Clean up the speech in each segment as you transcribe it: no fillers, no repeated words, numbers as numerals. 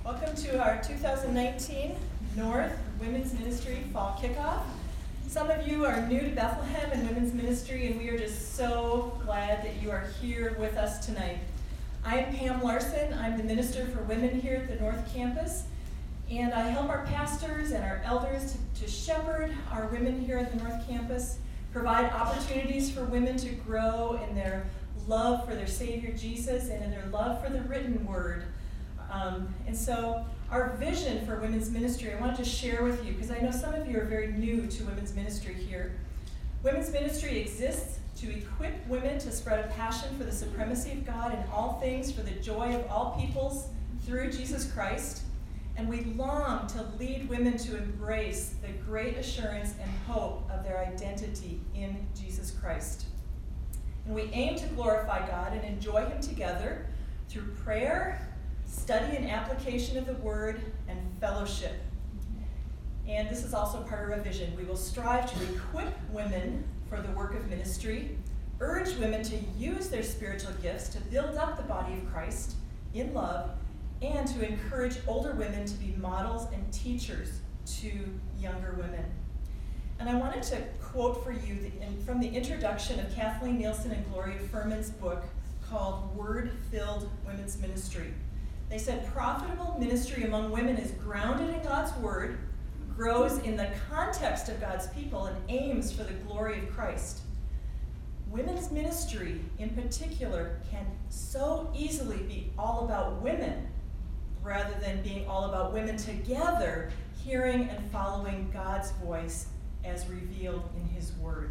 Welcome to our 2019 North Women's Ministry Fall Kickoff. Some of you are new to Bethlehem and Women's Ministry, and we are just so glad that you are here with us tonight. I am Pam Larson. I'm the Minister for Women here at the North Campus, and I help our pastors and our elders to shepherd our women here at the North Campus, provide opportunities for women to grow in their love for their Savior Jesus and in their love for the written word. And so our vision for women's ministry, I wanted to share with you, because I know some of you are very new to women's ministry here. Women's ministry exists to equip women to spread a passion for the supremacy of God in all things, for the joy of all peoples through Jesus Christ. And we long to lead women to embrace the great assurance and hope of their identity in Jesus Christ. And we aim to glorify God and enjoy Him together through prayer, study and application of the Word, and fellowship. And this is also part of our vision. We will strive to equip women for the work of ministry, urge women to use their spiritual gifts to build up the body of Christ in love, and to encourage older women to be models and teachers to younger women. And I wanted to quote for you from the introduction of Kathleen Nielsen and Gloria Furman's book called Word-Filled Women's Ministry. They said, profitable ministry among women is grounded in God's word, grows in the context of God's people, and aims for the glory of Christ. Women's ministry, in particular, can so easily be all about women, rather than being all about women together, hearing and following God's voice as revealed in His word.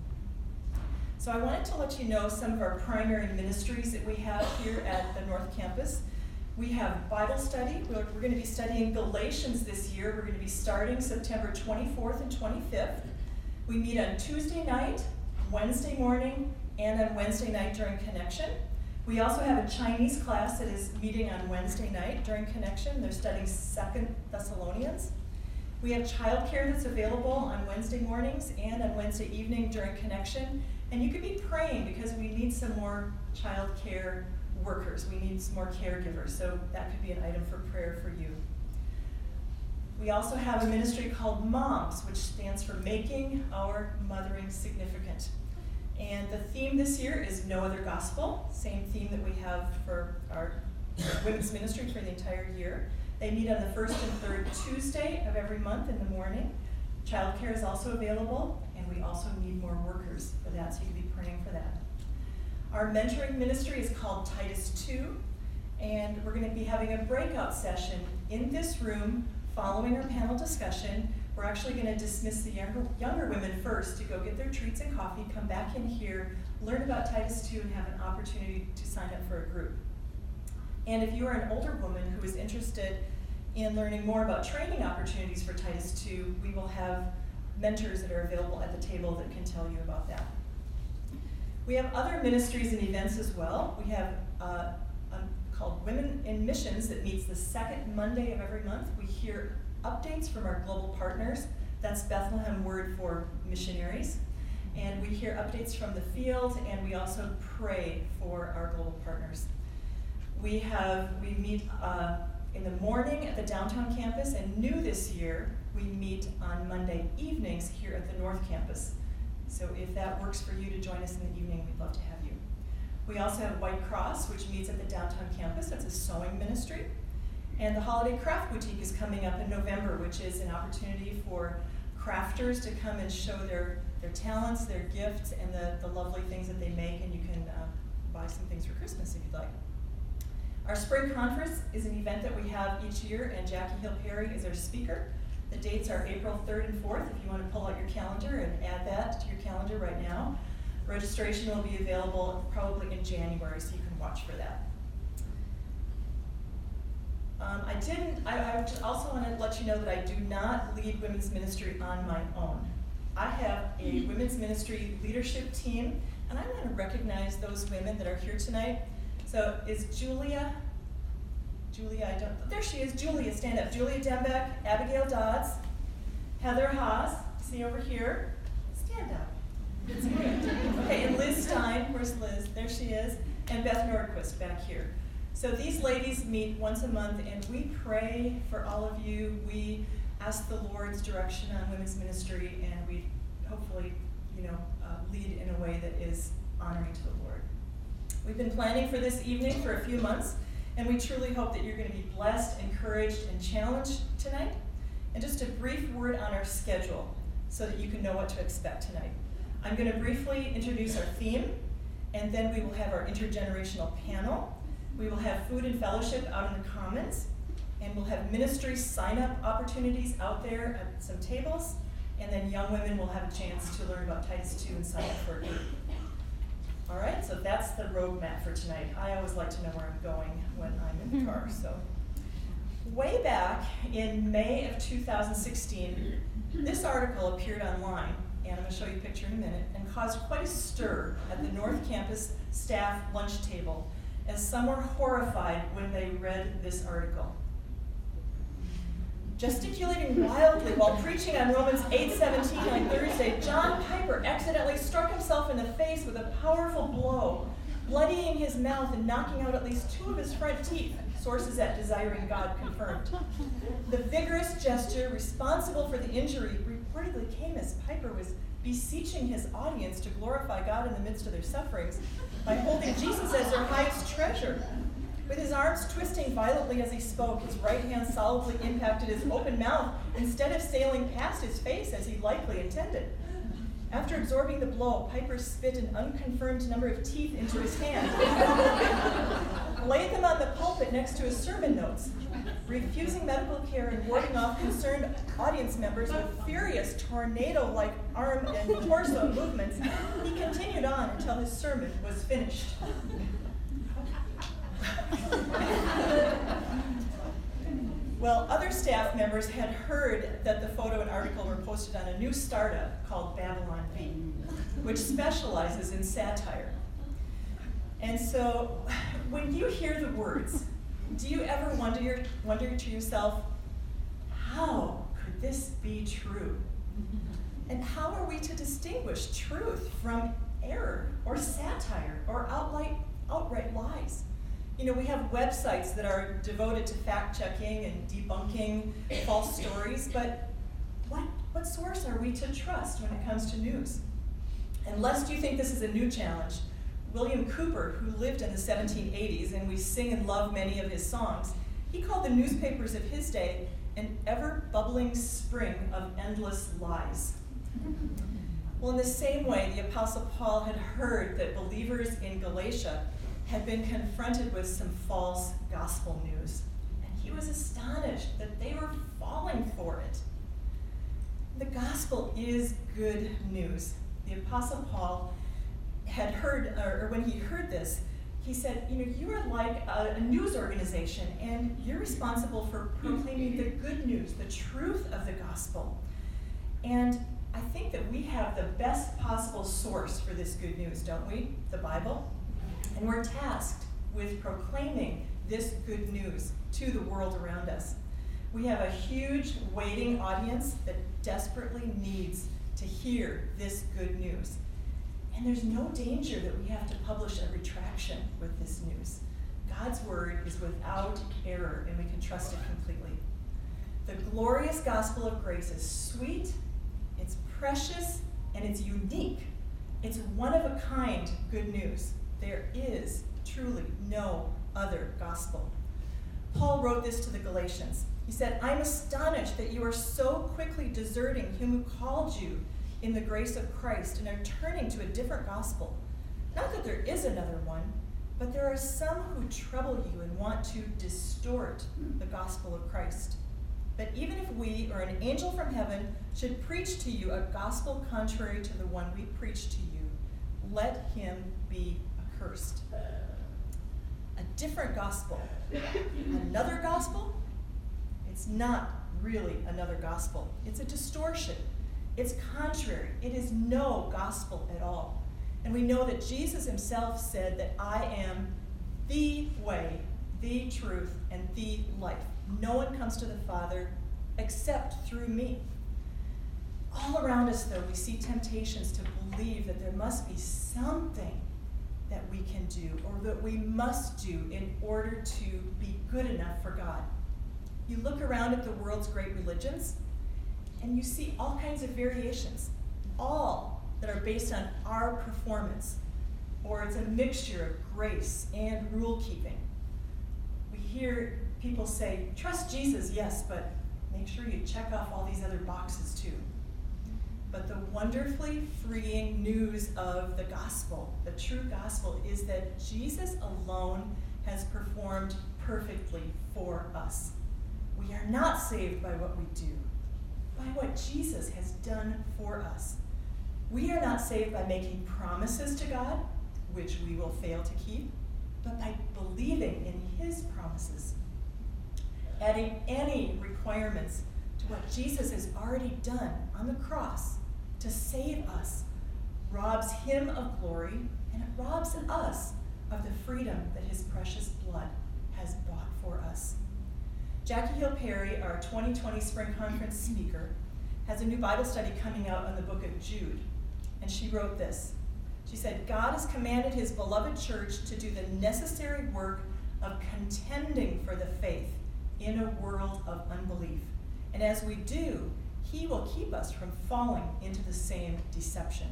So I wanted to let you know some of our primary ministries that we have here at the North Campus. We have Bible study. We're going to be studying Galatians this year. We're going to be starting September 24th and 25th. We meet on Tuesday night, Wednesday morning, and on Wednesday night during Connection. We also have a Chinese class that is meeting on Wednesday night during Connection. They're studying 2 Thessalonians. We have childcare that's available on Wednesday mornings and on Wednesday evening during Connection. And you could be praying because we need some more childcare workers. We need some more caregivers, so that could be an item for prayer for you. We also have a ministry called MOMS, which stands for Making Our Mothering Significant. And the theme this year is No Other Gospel, same theme that we have for our women's ministry for the entire year. They meet on the first and third Tuesday of every month in the morning. Childcare is also available, and we also need more workers for that, so you can be praying for that. Our mentoring ministry is called Titus II, and we're going to be having a breakout session in this room following our panel discussion. We're actually going to dismiss the younger women first to go get their treats and coffee, come back in here, learn about Titus II, and have an opportunity to sign up for a group. And if you are an older woman who is interested in learning more about training opportunities for Titus II, we will have mentors that are available at the table that can tell you about that. We have other ministries and events as well. We have called Women in Missions that meets the second Monday of every month. We hear updates from our global partners. That's Bethlehem word for missionaries. And we hear updates from the field, and we also pray for our global partners. We meet in the morning at the downtown campus, and new this year, we meet on Monday evenings here at the North Campus. So if that works for you to join us in the evening, we'd love to have you. We also have White Cross, which meets at the downtown campus. That's a sewing ministry. And the Holiday Craft Boutique is coming up in November, which is an opportunity for crafters to come and show their talents, their gifts, and the lovely things that they make, and you can buy some things for Christmas if you'd like. Our spring conference is an event that we have each year, and Jackie Hill Perry is our speaker. The dates are April 3rd and 4th, if you want to pull out your calendar and add that to your calendar right now. Registration will be available probably in January, so you can watch for that. I also want to let you know that I do not lead women's ministry on my own. I have a women's ministry leadership team, and I want to recognize those women that are here tonight. So is Julia, there she is, Julia, stand up. Julia Dembeck, Abigail Dodds, Heather Haas, see over here, stand up. It's good. Okay, and Liz Stein, where's Liz? There she is, and Beth Nordquist back here. So these ladies meet once a month, and we pray for all of you. We ask the Lord's direction on women's ministry, and we hopefully, lead in a way that is honoring to the Lord. We've been planning for this evening for a few months, and we truly hope that you're going to be blessed, encouraged, and challenged tonight. And just a brief word on our schedule so that you can know what to expect tonight. I'm going to briefly introduce our theme, and then we will have our intergenerational panel. We will have food and fellowship out in the commons, and we'll have ministry sign-up opportunities out there at some tables, and then young women will have a chance to learn about Titus II and sign up for a group. All right, so that's the roadmap for tonight. I always like to know where I'm going when I'm in the car. So, way back in May of 2016, this article appeared online, and I'm going to show you a picture in a minute, and caused quite a stir at the North Campus staff lunch table, as some were horrified when they read this article. Gesticulating wildly while preaching on Romans 8:17 on Thursday, John Piper accidentally struck himself in the face with a powerful blow, bloodying his mouth and knocking out at least 2 of his front teeth, sources at Desiring God confirmed. The vigorous gesture responsible for the injury reportedly came as Piper was beseeching his audience to glorify God in the midst of their sufferings by holding Jesus as their highest treasure. With his arms twisting violently as he spoke, his right hand solidly impacted his open mouth instead of sailing past his face as he likely intended. After absorbing the blow, Piper spit an unconfirmed number of teeth into his hand, laid them on the pulpit next to his sermon notes. Refusing medical care and warding off concerned audience members with furious tornado-like arm and torso movements, he continued on until his sermon was finished. Well, other staff members had heard that the photo and article were posted on a new startup called Babylon Bee, which specializes in satire. And so, when you hear the words, do you ever wonder to yourself, how could this be true? And how are we to distinguish truth from error or satire or outright lies? We have websites that are devoted to fact-checking and debunking false stories, but what source are we to trust when it comes to news? And lest you think this is a new challenge, William Cooper, who lived in the 1780s, and we sing and love many of his songs, he called the newspapers of his day an ever-bubbling spring of endless lies. Well, in the same way, the Apostle Paul had heard that believers in Galatia had been confronted with some false gospel news, and he was astonished that they were falling for it. The gospel is good news. The Apostle Paul had heard, or when he heard this, he said, you are like a news organization, and you're responsible for proclaiming the good news, the truth of the gospel. And I think that we have the best possible source for this good news, don't we? The Bible. And we're tasked with proclaiming this good news to the world around us. We have a huge waiting audience that desperately needs to hear this good news. And there's no danger that we have to publish a retraction with this news. God's word is without error, and we can trust it completely. The glorious gospel of grace is sweet, it's precious, and it's unique. It's one-of-a-kind good news. There is truly no other gospel. Paul wrote this to the Galatians. He said, I'm astonished that you are so quickly deserting him who called you in the grace of Christ and are turning to a different gospel. Not that there is another one, but there are some who trouble you and want to distort the gospel of Christ. But even if we or an angel from heaven should preach to you a gospel contrary to the one we preach to you, let him be accursed. A different gospel. Another gospel? It's not really another gospel. It's a distortion. It's contrary. It is no gospel at all. And we know that Jesus himself said that I am the way, the truth, and the life. No one comes to the Father except through me. All around us, though, we see temptations to believe that there must be something that we can do or that we must do in order to be good enough for God. You look around at the world's great religions, and you see all kinds of variations, all that are based on our performance, or it's a mixture of grace and rule-keeping. We hear people say, trust Jesus, yes, but make sure you check off all these other boxes too. But the wonderfully freeing news of the gospel, the true gospel, is that Jesus alone has performed perfectly for us. We are not saved by what we do, by what Jesus has done for us. We are not saved by making promises to God, which we will fail to keep, but by believing in his promises. Adding any requirements to what Jesus has already done on the cross to save us robs him of glory, and it robs us of the freedom that his precious blood has bought for us. Jackie Hill Perry, our 2020 Spring Conference speaker, has a new Bible study coming out on the book of Jude, and she wrote this. She said, God has commanded his beloved church to do the necessary work of contending for the faith in a world of unbelief. And as we do, he will keep us from falling into the same deception.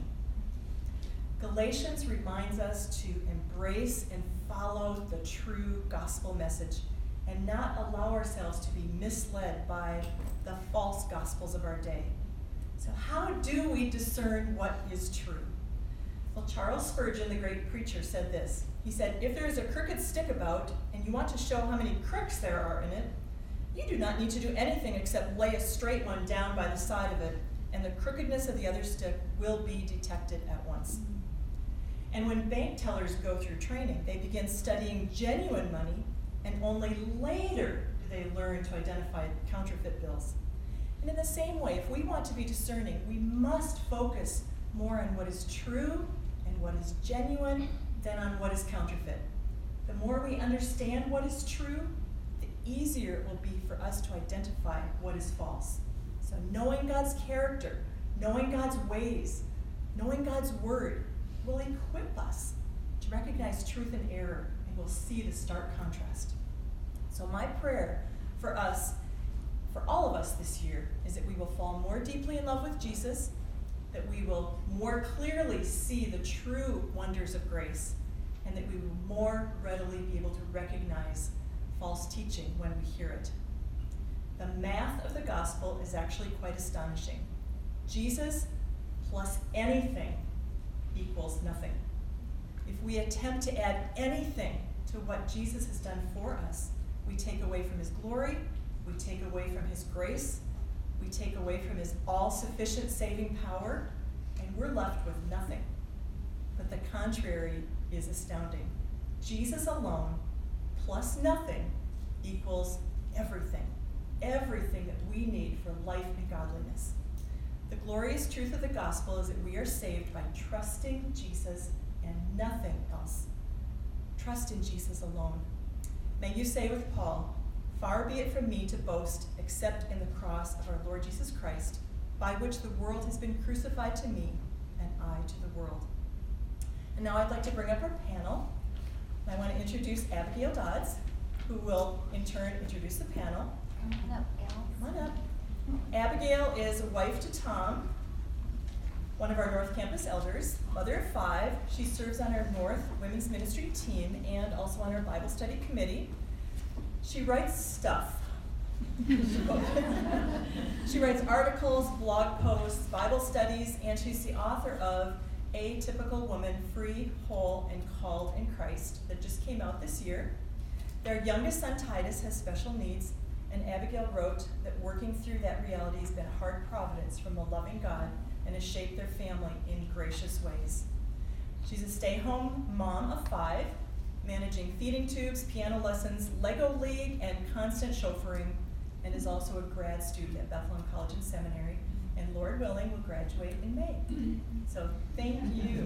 Galatians reminds us to embrace and follow the true gospel message and not allow ourselves to be misled by the false gospels of our day. So how do we discern what is true? Well, Charles Spurgeon, the great preacher, said this. He said, if there is a crooked stick about and you want to show how many crooks there are in it, you do not need to do anything except lay a straight one down by the side of it, and the crookedness of the other stick will be detected at once. And when bank tellers go through training, they begin studying genuine money, and only later do they learn to identify counterfeit bills. And in the same way, if we want to be discerning, we must focus more on what is true and what is genuine than on what is counterfeit. The more we understand what is true, the easier it will be for us to identify what is false. So knowing God's character, knowing God's ways, knowing God's word will equip us to recognize truth and error, and we'll see the stark contrast. So my prayer for us, for all of us this year, is that we will fall more deeply in love with Jesus, that we will more clearly see the true wonders of grace, and that we will more readily be able to recognize false teaching when we hear it. The math of the gospel is actually quite astonishing. Jesus plus anything equals nothing. If we attempt to add anything to what Jesus has done for us, we take away from his glory, we take away from his grace, we take away from his all-sufficient saving power, and we're left with nothing. But the contrary is astounding. Jesus alone plus nothing equals everything. Everything that we need for life and godliness. The glorious truth of the gospel is that we are saved by trusting Jesus and nothing else. Trust in Jesus alone. May you say with Paul, far be it from me to boast except in the cross of our Lord Jesus Christ, by which the world has been crucified to me and I to the world. And now I'd like to bring up our panel. I want to introduce Abigail Dodds, who will in turn introduce the panel. Come on up, Gal. Come on up. Abigail is a wife to Tom, one of our North Campus elders, mother of 5. She serves on our North Women's Ministry team and also on our Bible study committee. She writes stuff. She writes articles, blog posts, Bible studies, and she's the author of A Typical Woman, Free, Whole, and Called in Christ that just came out this year. Their youngest son, Titus, has special needs, and Abigail wrote that working through that reality has been a hard providence from a loving God and has shaped their family in gracious ways. She's a stay-home mom of 5, managing feeding tubes, piano lessons, Lego League, and constant chauffeuring, and is also a grad student at Bethlehem College and Seminary, and Lord willing will graduate in May. So thank you.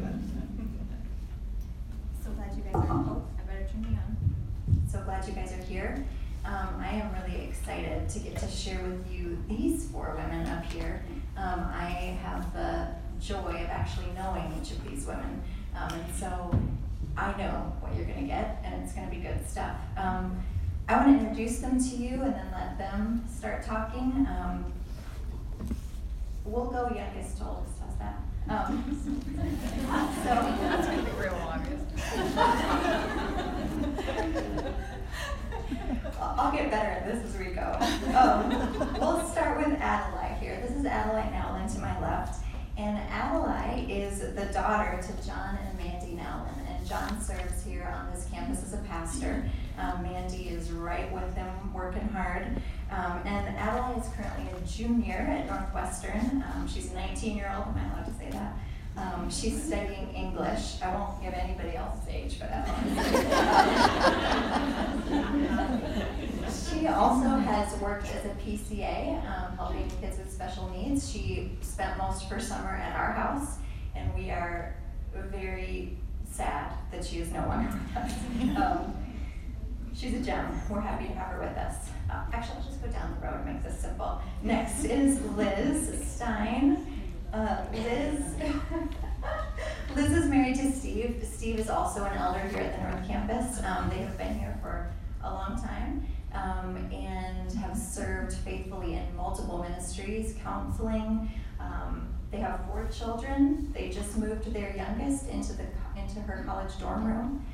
So glad you guys are, I better turn me on. So glad you guys are here. I am really excited to get to share with you these 4 women up here. I have the joy of actually knowing each of these women. And so I know what you're going to get, and it's going to be good stuff. I want to introduce them to you and then let them start talking. We'll go youngest to oldest. How's that? That's going to be real long, I'll get better at this as we go. We'll start with Adelaide here. This is Adelaide Nowlin to my left. And Adelaide is the daughter to John and Mandy Nowlin. And John serves here on this campus as a pastor. Mandy is right with him, working hard. And Adelaide is currently a junior at Northwestern. She's a 19-year-old. Am I allowed to say that? She's studying English. I won't give anybody else's age, but she also has worked as a PCA, helping kids with special needs. She spent most of her summer at our house, and we are very sad that she is no longer with us. She's a gem. We're happy to have her with us. Actually, I'll just go down the road, make this simple. Next is Liz Stein. Liz is married to Steve. Steve is also an elder here at the North Campus. They have been here for a long time and have served faithfully in multiple ministries, counseling. They have 4 children. They just moved their youngest into her college dorm room.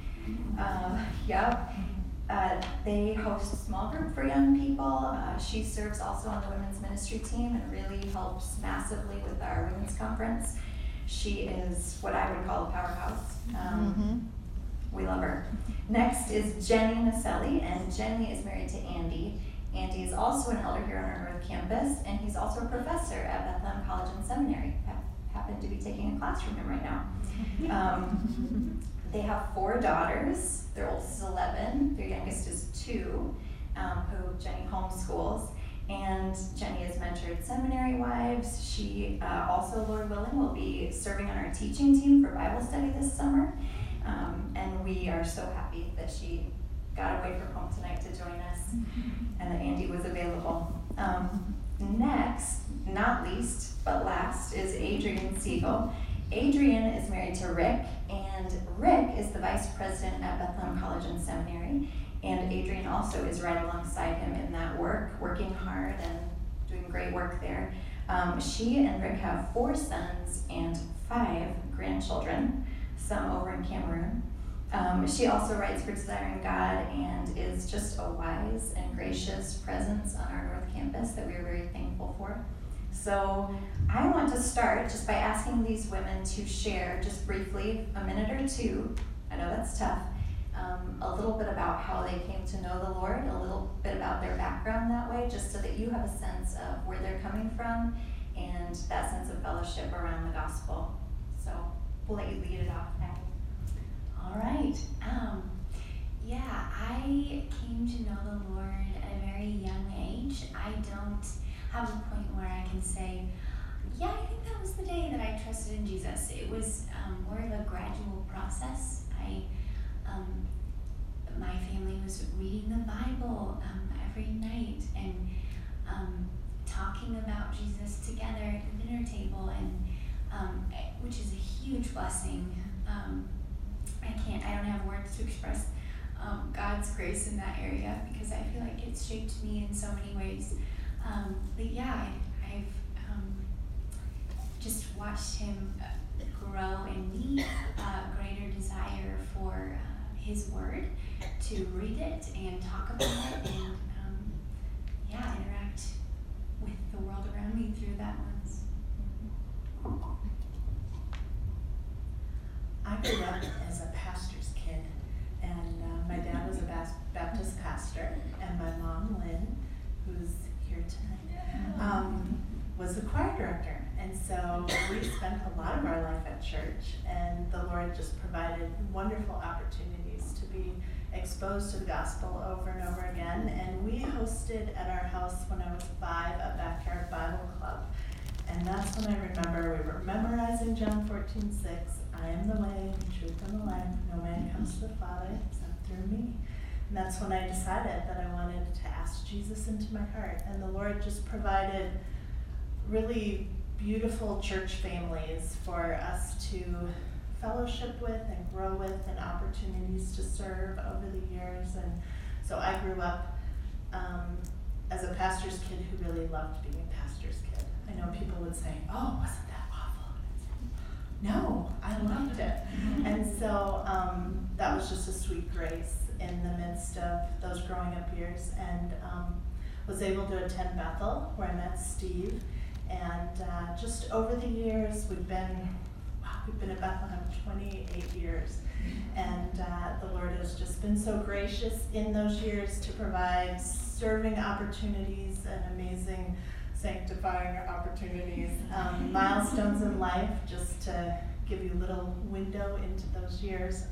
They host a small group for young people. She serves also on the women's ministry team and really helps massively with our women's conference. She is what I would call a powerhouse. We love her. Next is Jenny Naselli, and Jenny is married to Andy. Andy is also an elder here on our North Campus, and he's also a professor at Bethlehem College and Seminary. I happen to be taking a class from him right now. They have 4 daughters. Their oldest is 11. Their youngest is 2, who Jenny homeschools. And Jenny has mentored seminary wives. She also, Lord willing, will be serving on our teaching team for Bible study this summer. And we are so happy that she got away from home tonight to join us and that Andy was available. Next, not least, but last, is Adrian Siegel. Adrian is married to Rick, and Rick is the vice president at Bethlehem College and Seminary. And Adrian also is right alongside him in that work, working hard and doing great work there. She and Rick have 4 sons and 5 grandchildren, some over in Cameroon. She also writes for Desiring God and is just a wise and gracious presence on our North Campus that we are very thankful for. So I want to start just by asking these women to share just briefly, a minute or 2, I know that's tough, a little bit about how they came to know the Lord, a little bit about their background that way, just so that you have a sense of where they're coming from and that sense of fellowship around the gospel. So we'll let you lead it off, Patty. All right. I came to know the Lord at a very young age. I don't have a point where I can say, I think that was the day that I trusted in Jesus. It was more of a gradual process. My family was reading the Bible every night and talking about Jesus together at the dinner table, and which is a huge blessing. I don't have words to express God's grace in that area because I feel like it's shaped me in so many ways. I've just watched him grow in me a greater desire for his word, to read it and talk about it and interact with the world around me through that lens. I grew up as a pastor's kid, and my dad was a Baptist pastor, and my mom, Lynn, who's here tonight, was the choir director. And so we spent a lot of our life at church, and the Lord just provided wonderful opportunities to be exposed to the gospel over and over again. And we hosted at our house when I was 5 a backyard Bible club. And that's when I remember we were memorizing John 14:6. I am the way, the truth, and the life. No man comes to the Father except through me. And that's when I decided that I wanted to ask Jesus into my heart. And the Lord just provided really beautiful church families for us to fellowship with and grow with and opportunities to serve over the years. And so I grew up as a pastor's kid who really loved being a pastor's kid. I know people would say, oh, wasn't that awful? No, I loved it. And so that was just a sweet grace in the midst of those growing up years. And was able to attend Bethel, where I met Steve. And just over the years, we've been at Bethlehem 28 years. And the Lord has just been so gracious in those years to provide serving opportunities and amazing sanctifying opportunities, milestones in life. Just to give you a little window into those years,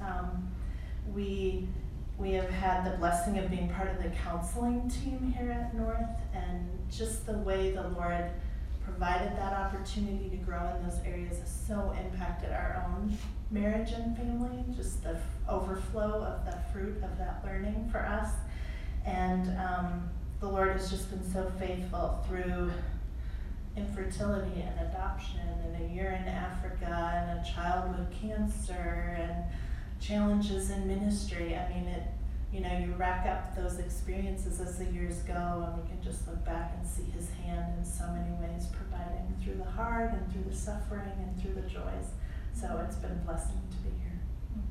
we have had the blessing of being part of the counseling team here at North, and just the way the Lord provided that opportunity to grow in those areas has so impacted our own marriage and family, just the overflow of the fruit of that learning for us. And the Lord has just been so faithful through infertility and adoption and a year in Africa and a child with cancer and challenges in ministry. I mean, you rack up those experiences as the years go, and we can just look back and see his hand in so many ways, providing through the hard and through the suffering and through the joys. So it's been a blessing to be here.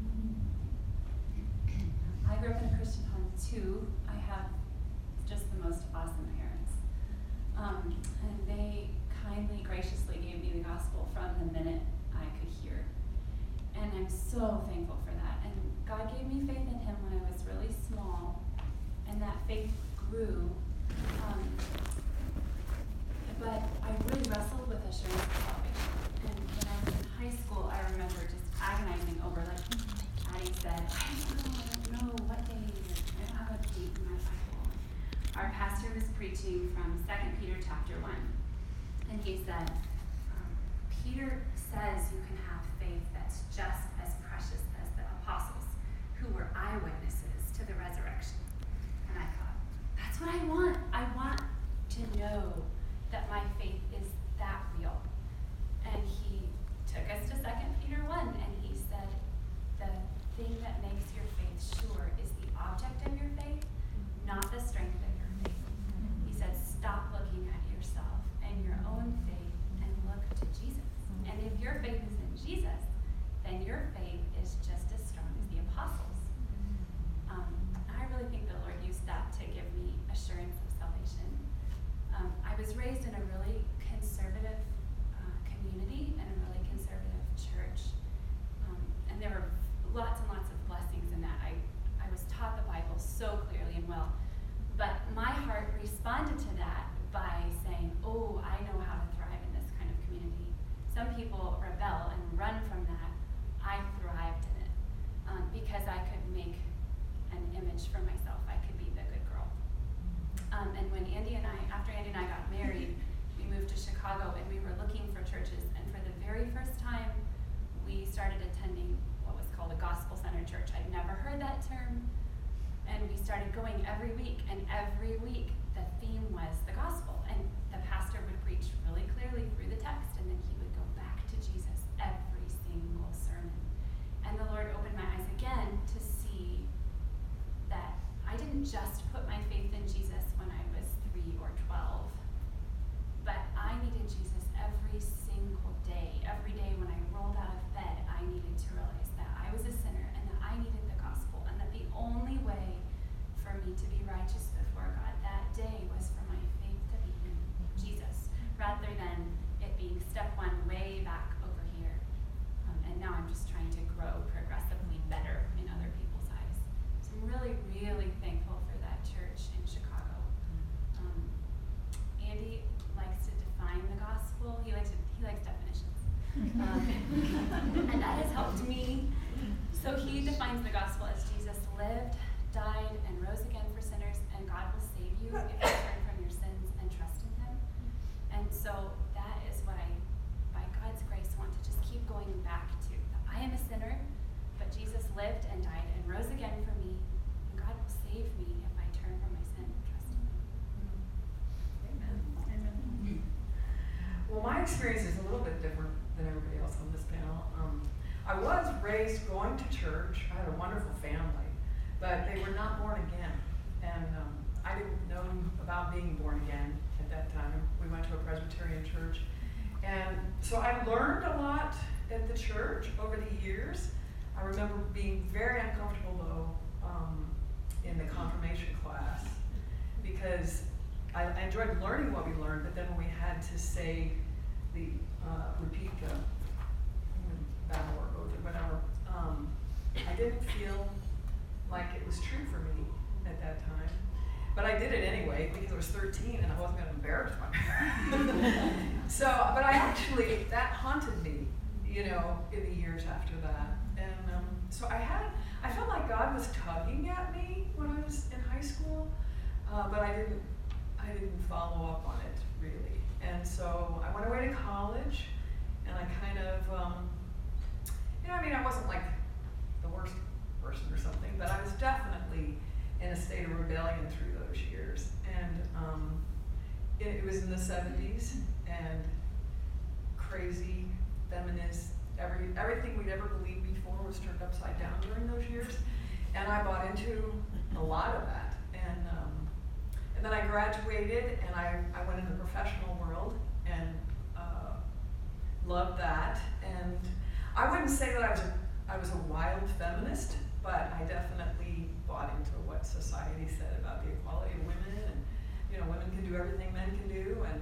I grew up in a Christian home too. I have just the most awesome parents. And they kindly, graciously gave me the gospel from the minute I could hear. And I'm so thankful for that. And God gave me faith in him when I was really small, and that faith grew. But I really wrestled with assurance of salvation. And when I was in high school, I remember just agonizing over, like Addie said, I don't know what day is it? I don't have a date in my Bible. Our pastor was preaching from 2 Peter chapter 1. And he said, Peter says you can have faith that's just as precious as the apostles, who were eyewitnesses to the resurrection. And I thought, that's what I want. I want to know that my faith is that real. And he took us to 2 Peter 1, and he said, the thing that makes your faith sure is the object of your faith, not the strength of your faith. He said, stop looking at yourself and your own faith and look to Jesus. And if your faith is in Jesus, then your faith is just as strong as the apostles. I really think the Lord used that to give me assurance of salvation. I was raised in a really conservative community and a really conservative church. And there were lots and lots of blessings in that. I was taught the Bible so clearly and well. But my heart responded to that by saying, oh, I know how to thrive in this kind of community. Some people rebel and run from that. I thrived in it because I could make an image for myself. I could be the good girl. And when after Andy and I got married, we moved to Chicago, and we were looking for churches. And for the very first time, we started attending what was called a gospel-centered church. I'd never heard that term. And we started going every week, and every week the theme was the gospel. And the pastor would preach really clearly through the text, and then he would go back to Jesus every single sermon. And the Lord opened my eyes again to see that I didn't just put my faith in Jesus when I was 3 or 12, but I needed Jesus every single day. Every day when I rolled out of bed, I needed to realize that I was a sinner and that I needed the gospel, and that the only way for me to be righteous before God that day was for my faith to be in Jesus, rather than it being step one way back over here. And now I'm just trying to grow progressively better in other people's eyes. So I'm really, really thankful for that church in Chicago. Andy likes to define the gospel. He likes definitions. And that has helped me. So he defines the gospel as Jesus lived, died, and rose again for sinners, and God will save you if you turn from your sins and trust in him. And so that is what I, by God's grace, want to just keep going back to. I am a sinner, but Jesus lived and died and rose again for me, and God will save me if I turn from my sin and trust in him. Amen. Amen. Well, my experience is a little bit different than everybody else on this panel. I was raised going to church. I had a wonderful family, but they were not born again. And I didn't know about being born again at that time. We went to a Presbyterian church. And so I learned a lot at the church over the years. I remember being very uncomfortable, though, in the confirmation class, because I enjoyed learning what we learned, but then when we had to say repeat the battle or oath or whatever, I didn't feel like it was true for me at that time. But I did it anyway because I was 13 and I wasn't going to embarrass my parents. But that haunted me, in the years after that. And so I felt like God was tugging at me when I was in high school, but I didn't follow up on it really. And so I went away to college, and I kind of, I wasn't like the worst person or something, but I was definitely in a state of rebellion through those years. And it was in the 70s, and crazy feminist, everything we'd ever believed before was turned upside down during those years. And I bought into a lot of that. And then I graduated, and I went into the professional world and loved that. And I wouldn't say that I was a wild feminist, but I definitely bought into what society said about the equality of women, and women can do everything men can do, and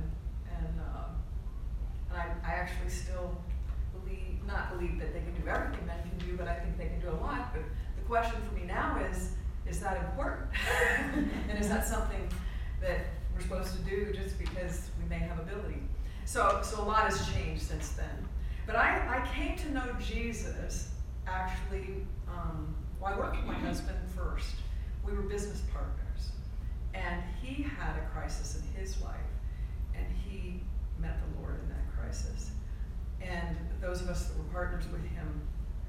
I actually still not believe that they can do everything men can do, but I think they can do a lot. But the question for me now is that important? And is that something that we're supposed to do just because we may have ability? So a lot has changed since then. But I came to know Jesus actually, I worked with my husband first. We were business partners. And he had a crisis in his life. And he met the Lord in that crisis. And those of us that were partners with him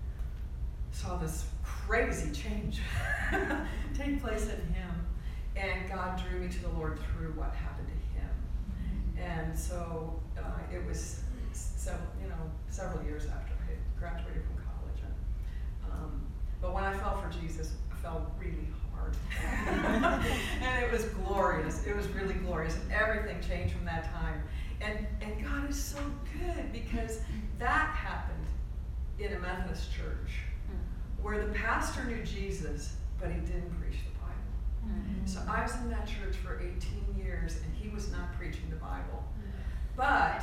saw this crazy change take place in him. And God drew me to the Lord through what happened to him. And so it was several years after I had graduated from college. But when I fell for Jesus, I fell really hard. And it was glorious. It was really glorious. And everything changed from that time. And God is so good, because that happened in a Methodist church where the pastor knew Jesus, but he didn't preach the Bible. Mm-hmm. So I was in that church for 18 years, and he was not preaching the Bible. But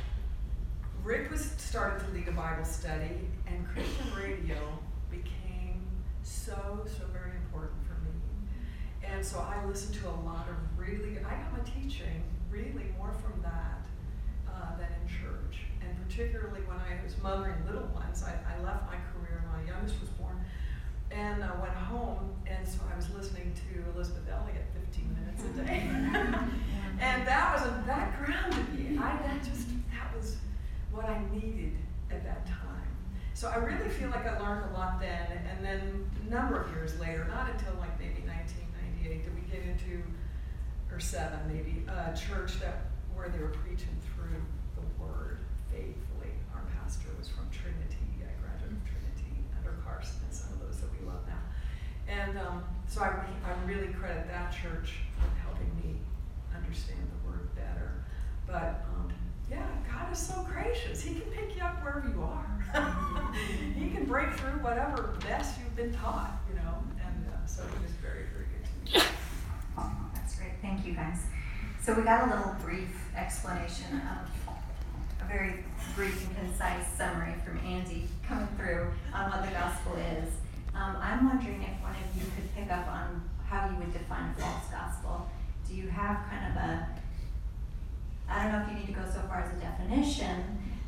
Rick started to lead a Bible study, and Christian radio became so very important for me. And so I listened to a lot of I got my teaching really more from that than in church. And particularly when I was mothering little ones, I left my career, my youngest was born, and I went home, and so I was listening to Elizabeth Elliot 15 minutes a day. And that grounded me. That was what I needed at that time. So I really feel like I learned a lot then, and then a number of years later, not until like maybe 1998, did we get into, or 7 maybe, a church where they were preaching through the Word faithfully. Our pastor was from Trinity, I graduated from Trinity, under Carson, and some of those that we love now. And so I really credit that church for helping me understand the Word better. But God is so gracious. He can pick you up wherever you are. He can break through whatever mess you've been taught, and so it was very, very good to me. That's great. Thank you, guys. So we got a little brief explanation of a very brief and concise summary from Andy coming through on what the gospel is. I'm wondering if one of you could pick up on how you would define a false gospel. Do you have kind of I don't know if you need to go so far as a definition,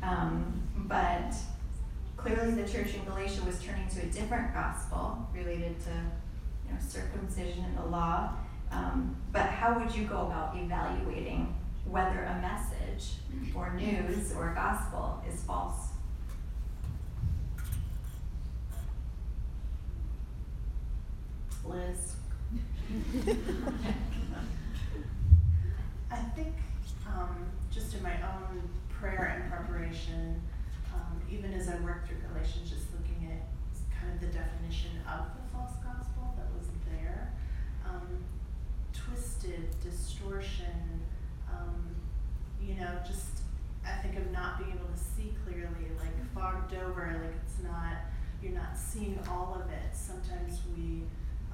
but clearly the church in Galatia was turning to a different gospel related to circumcision and the law. But how would you go about evaluating whether a message or news or gospel is false? Liz? I think just in my own prayer and preparation, even as I worked through Galatians, just looking at kind of the definition of the false gospel that was there, twisted, distortion, just I think of not being able to see clearly, like fogged over, like you're not seeing all of it. Sometimes we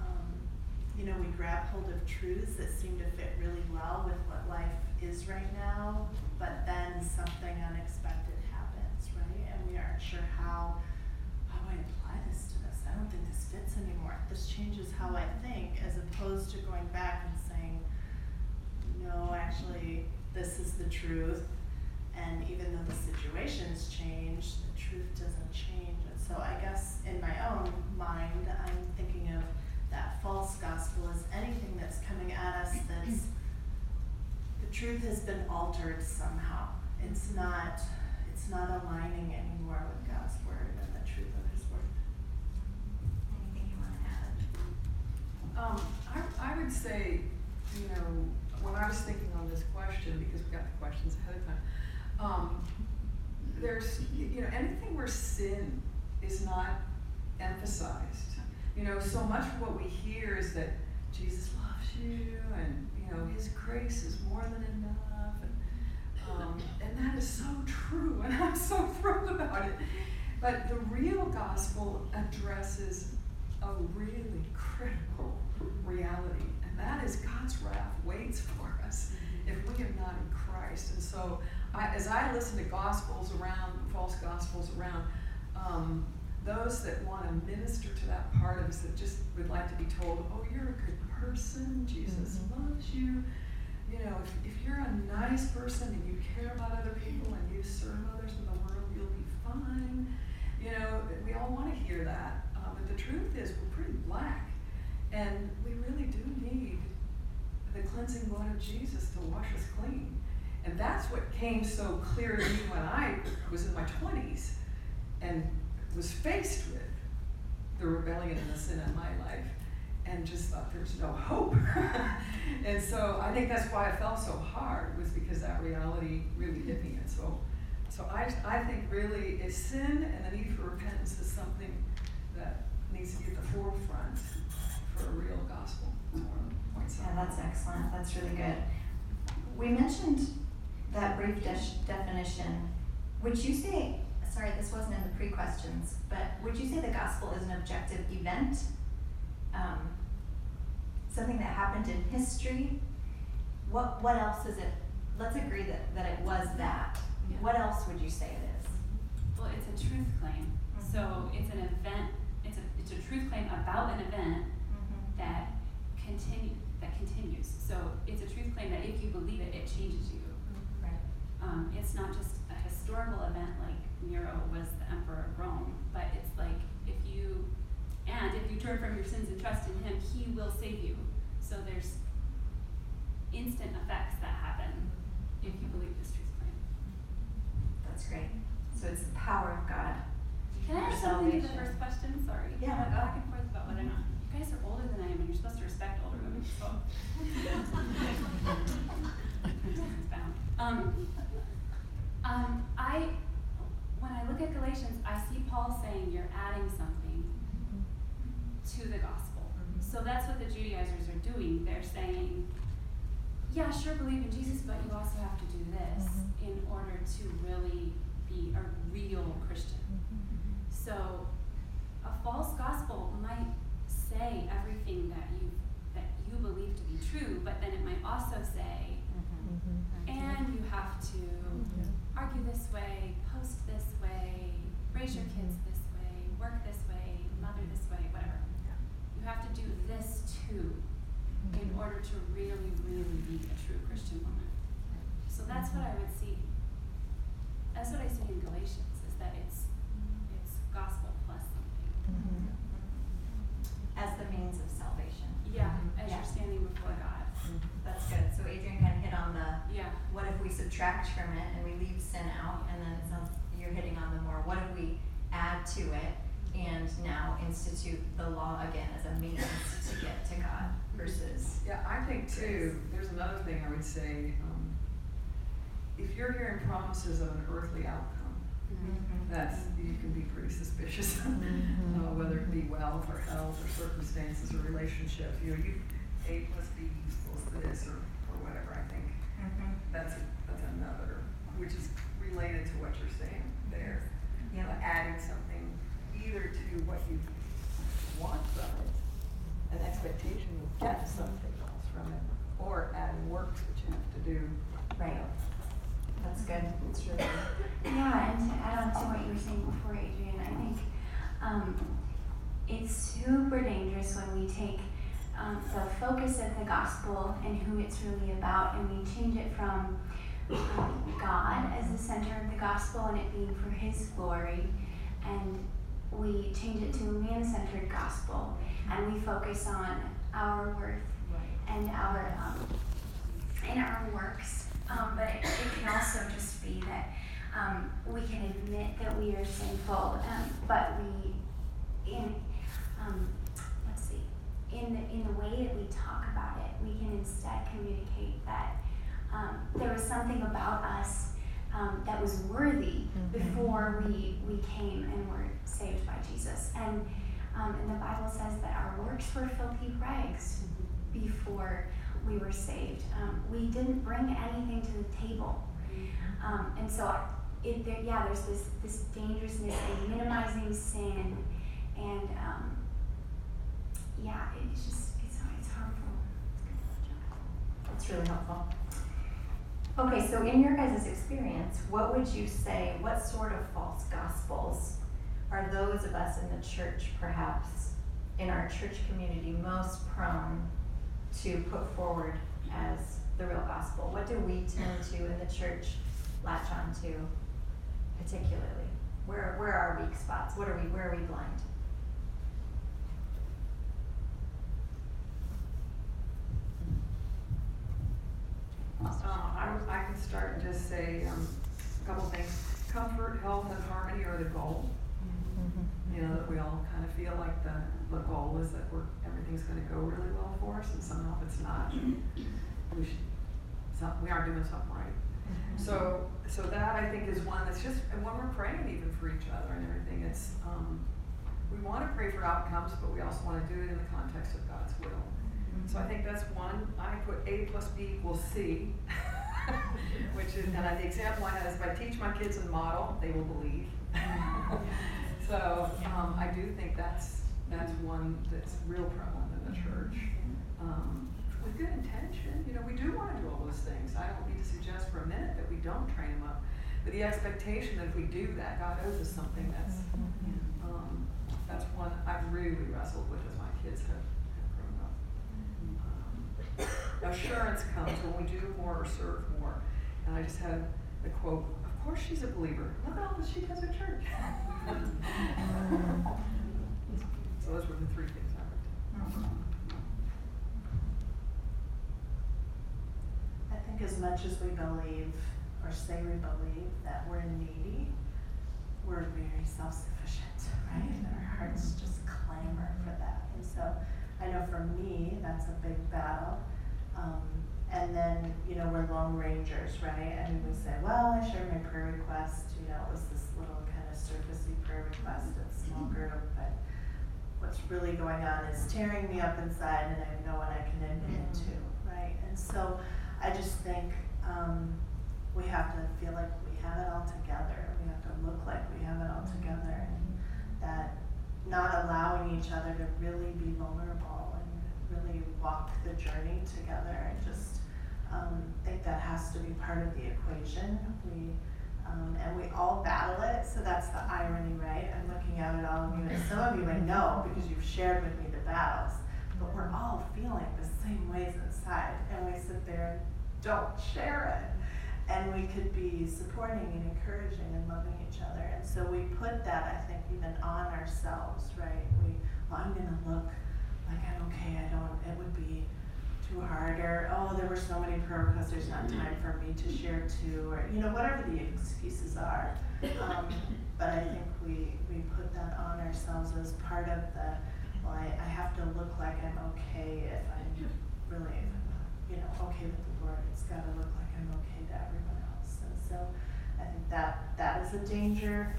grab hold of truths that seem to fit really well with what life is right now, but then something unexpected happens, right? And we aren't sure how do I apply this to this? I don't think this fits anymore. This changes how I think, as opposed to going back and saying, no, actually, this is the truth. And even though the situation's changed, the truth doesn't change. And so I guess in my own mind, I'm thinking of that false gospel as anything that's coming at us that's, the truth has been altered somehow. It's not aligning anymore with God's word and the truth of his word. Anything you want to add? I would say, when I was thinking on this question, because we got the questions ahead of time, there's, anything where sin is not emphasized. So much of what we hear is that Jesus loves you, and his grace is more than enough, and that is so true, and I'm so thrilled about it. But the real gospel addresses a really critical reality, and that is God's wrath waits for us if we are not in Christ. And so, as I listen to gospels around, false gospels around, those that want to minister to that part of us that just would like to be told, oh, you're a good person, Jesus loves you. If you're a nice person and you care about other people and you serve others in the world, you'll be fine. We all want to hear that. But the truth is we're pretty black. And we really do need the cleansing blood of Jesus to wash us clean. And that's what came so clear to me when I was in my 20s and was faced with the rebellion and the sin in my life, and just thought there's no hope. And so I think that's why I fell so hard, was because that reality really hit me. And so I think really is sin and the need for repentance is something that needs to be at the forefront for a real gospel. Yeah, that's excellent. That's really good. We mentioned that brief definition. Would you say, sorry, this wasn't in the pre-questions, but would you say the gospel is an objective event? Something that happened in history? What else is it? Let's agree that it was that. Yeah. What else would you say it is? Well, it's a truth claim. So it's an event. It's a truth claim about an event that continues. So it's a truth claim that if you believe it, it changes you. Right. It's not just a historical event like Nero was the emperor of Rome, but it's like if you turn from your sins and trust in him, he will save you. So there's instant effects that happen if you believe this truth claim. That's great. So it's the power of God. Can I add something to the first question? Sorry. Yeah, I went go. back and forth about whether or not. You guys are older than I am, and you're supposed to respect older women. So. When I look at Galatians, I see Paul saying you're adding something to the gospel. So that's what the Judaizers are doing. They're saying, yeah, sure, believe in Jesus, but you also have to do this in order to really be a real Christian. So a false gospel might say everything that you believe to be true, but then it might also say, and you have to argue this way, post this way, raise your kids this way, work this way, mother this way, whatever. You have to do this too in order to really, really be a true Christian woman. So that's what I would see. That's what I see in Galatians, is that it's gospel plus something. As the means of salvation. Yeah, as you're standing before God. That's good. So Adrian kind of hit on the, Yeah. what if we subtract from it and we leave sin out, and then it sounds, you're hitting on the more, what if we add to it and now institute the law again as a means to get to God versus. Yeah, I think too, there's another thing I would say. If you're hearing promises of an earthly outcome, That's, you can be pretty suspicious, whether it be wealth or health or circumstances or relationships. You know, A plus B equals this or whatever. I think that's another, which is related to what you're saying there. Yeah. Adding something either to what you want from it, an expectation you get something else from it, or adding works that you have to do. Right. That's good. It's really good. Yeah, and to add on to what you were saying before, Adrian, I think it's super dangerous when we take the focus of the gospel and who it's really about, and we change it from God as the center of the gospel and it being for His glory, and we change it to a man-centered gospel, and we focus on our worth and our works. But it can also just be that we can admit that we are sinful, but we, in the way that we talk about it, we can instead communicate that there was something about us that was worthy before we came and were saved by Jesus. And the Bible says that our works were filthy rags before we were saved. We didn't bring anything to the table. And so there's this dangerousness in minimizing sin, and it's harmful. That's really helpful. Okay, so in your guys' experience, what would you say, what sort of false gospels are those of us in the church, perhaps in our church community, most prone to put forward as the real gospel? What do we tend to in the church latch on to particularly? Where are weak spots? Where are we blind? I can start and just say a couple things. Comfort, health, and harmony are the goal. You know, that we all kind of feel like the goal is that everything's going to go really well for us, and somehow if it's not, we aren't doing something right. So that I think is one that's just, and when we're praying even for each other and everything, it's we want to pray for outcomes, but we also want to do it in the context of God's will. So I think that's one. I put A plus B equals C, which is, and the example I had is if I teach my kids and model, they will believe. So I do think that's one that's real prevalent in the church. With good intention, you know, we do want to do all those things. I don't need to suggest for a minute that we don't train them up, but the expectation that if we do that, God owes us something. That's one I've really wrestled with as my kids have grown up. Assurance comes when we do more or serve more, and I just had the quote. Of course, she's a believer. Look at all that she does at church. So those were the three things I wrote down. I think as much as we believe or say we believe that we're needy, we're very self-sufficient, right? Our hearts just clamor for that. And so I know for me, that's a big battle. And then, you know, we're lone rangers, right? And we say, well, I shared my prayer request. You know, it was this little kind of surfacey prayer request in a small group, but what's really going on is tearing me up inside, and I have no one I can admit it to, right? And so I just think we have to feel like we have it all together. We have to look like we have it all together, and that not allowing each other to really be vulnerable and really walk the journey together. I just think that has to be part of the equation. And we all battle it, so that's the irony, right? I'm looking out at all of you, and some of you I know because you've shared with me the battles, but we're all feeling the same ways inside, and we sit there and don't share it. And we could be supporting and encouraging and loving each other. And so we put that, I think, even on ourselves, right? I'm gonna look like I'm okay, it would be too hard, or, oh, there were so many prayer requests, there's not time for me to share too, or, you know, whatever the excuses are. But I think we put that on ourselves as part of the, well, I have to look like I'm okay if I'm really, you know, okay with the Lord. It's gotta look like I'm okay to everyone else. And so I think that is a danger.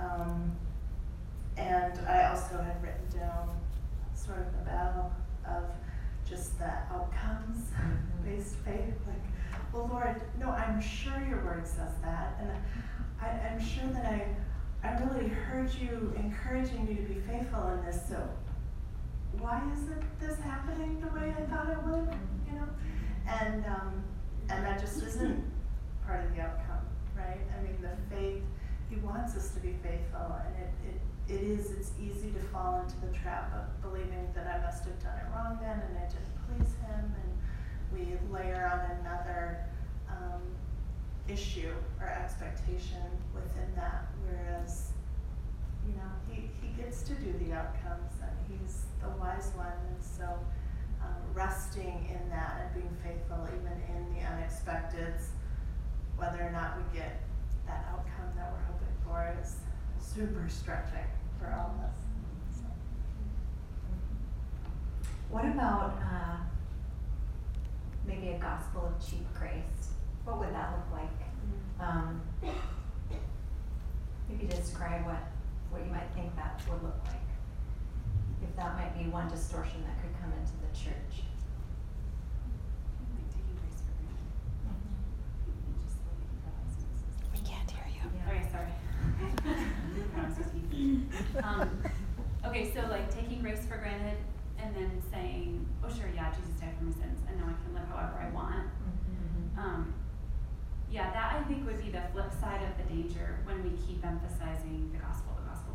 And I also had written down sort of the battle of just the outcomes based faith. Like, well, Lord, no, I'm sure your word says that. And I'm sure that I really heard you encouraging me to be faithful in this. So why isn't this happening the way I thought it would? You know? And that just isn't part of the outcome, right? I mean, the faith, he wants us to be faithful, and it's easy to fall into the trap of believing that I must have done it wrong then and I didn't please him, and we layer on another issue or expectation within that, whereas, you know, he gets to do the outcomes and he's the wise one, and so resting in that and being faithful even in the unexpecteds, whether or not we get that outcome that we're hoping for, is super stretching for all of us. So. What about maybe a gospel of cheap grace? What would that look like? Maybe describe what you might think that would look like. If that might be one distortion that could come into the church. Like taking grace for granted. Just living for licenses. We can't hear you. Okay, sorry. Okay, so like taking grace for granted and then saying, oh sure, yeah, Jesus died for my sins and now I can live however I want. Yeah, that I think would be the flip side of the danger when we keep emphasizing the gospel,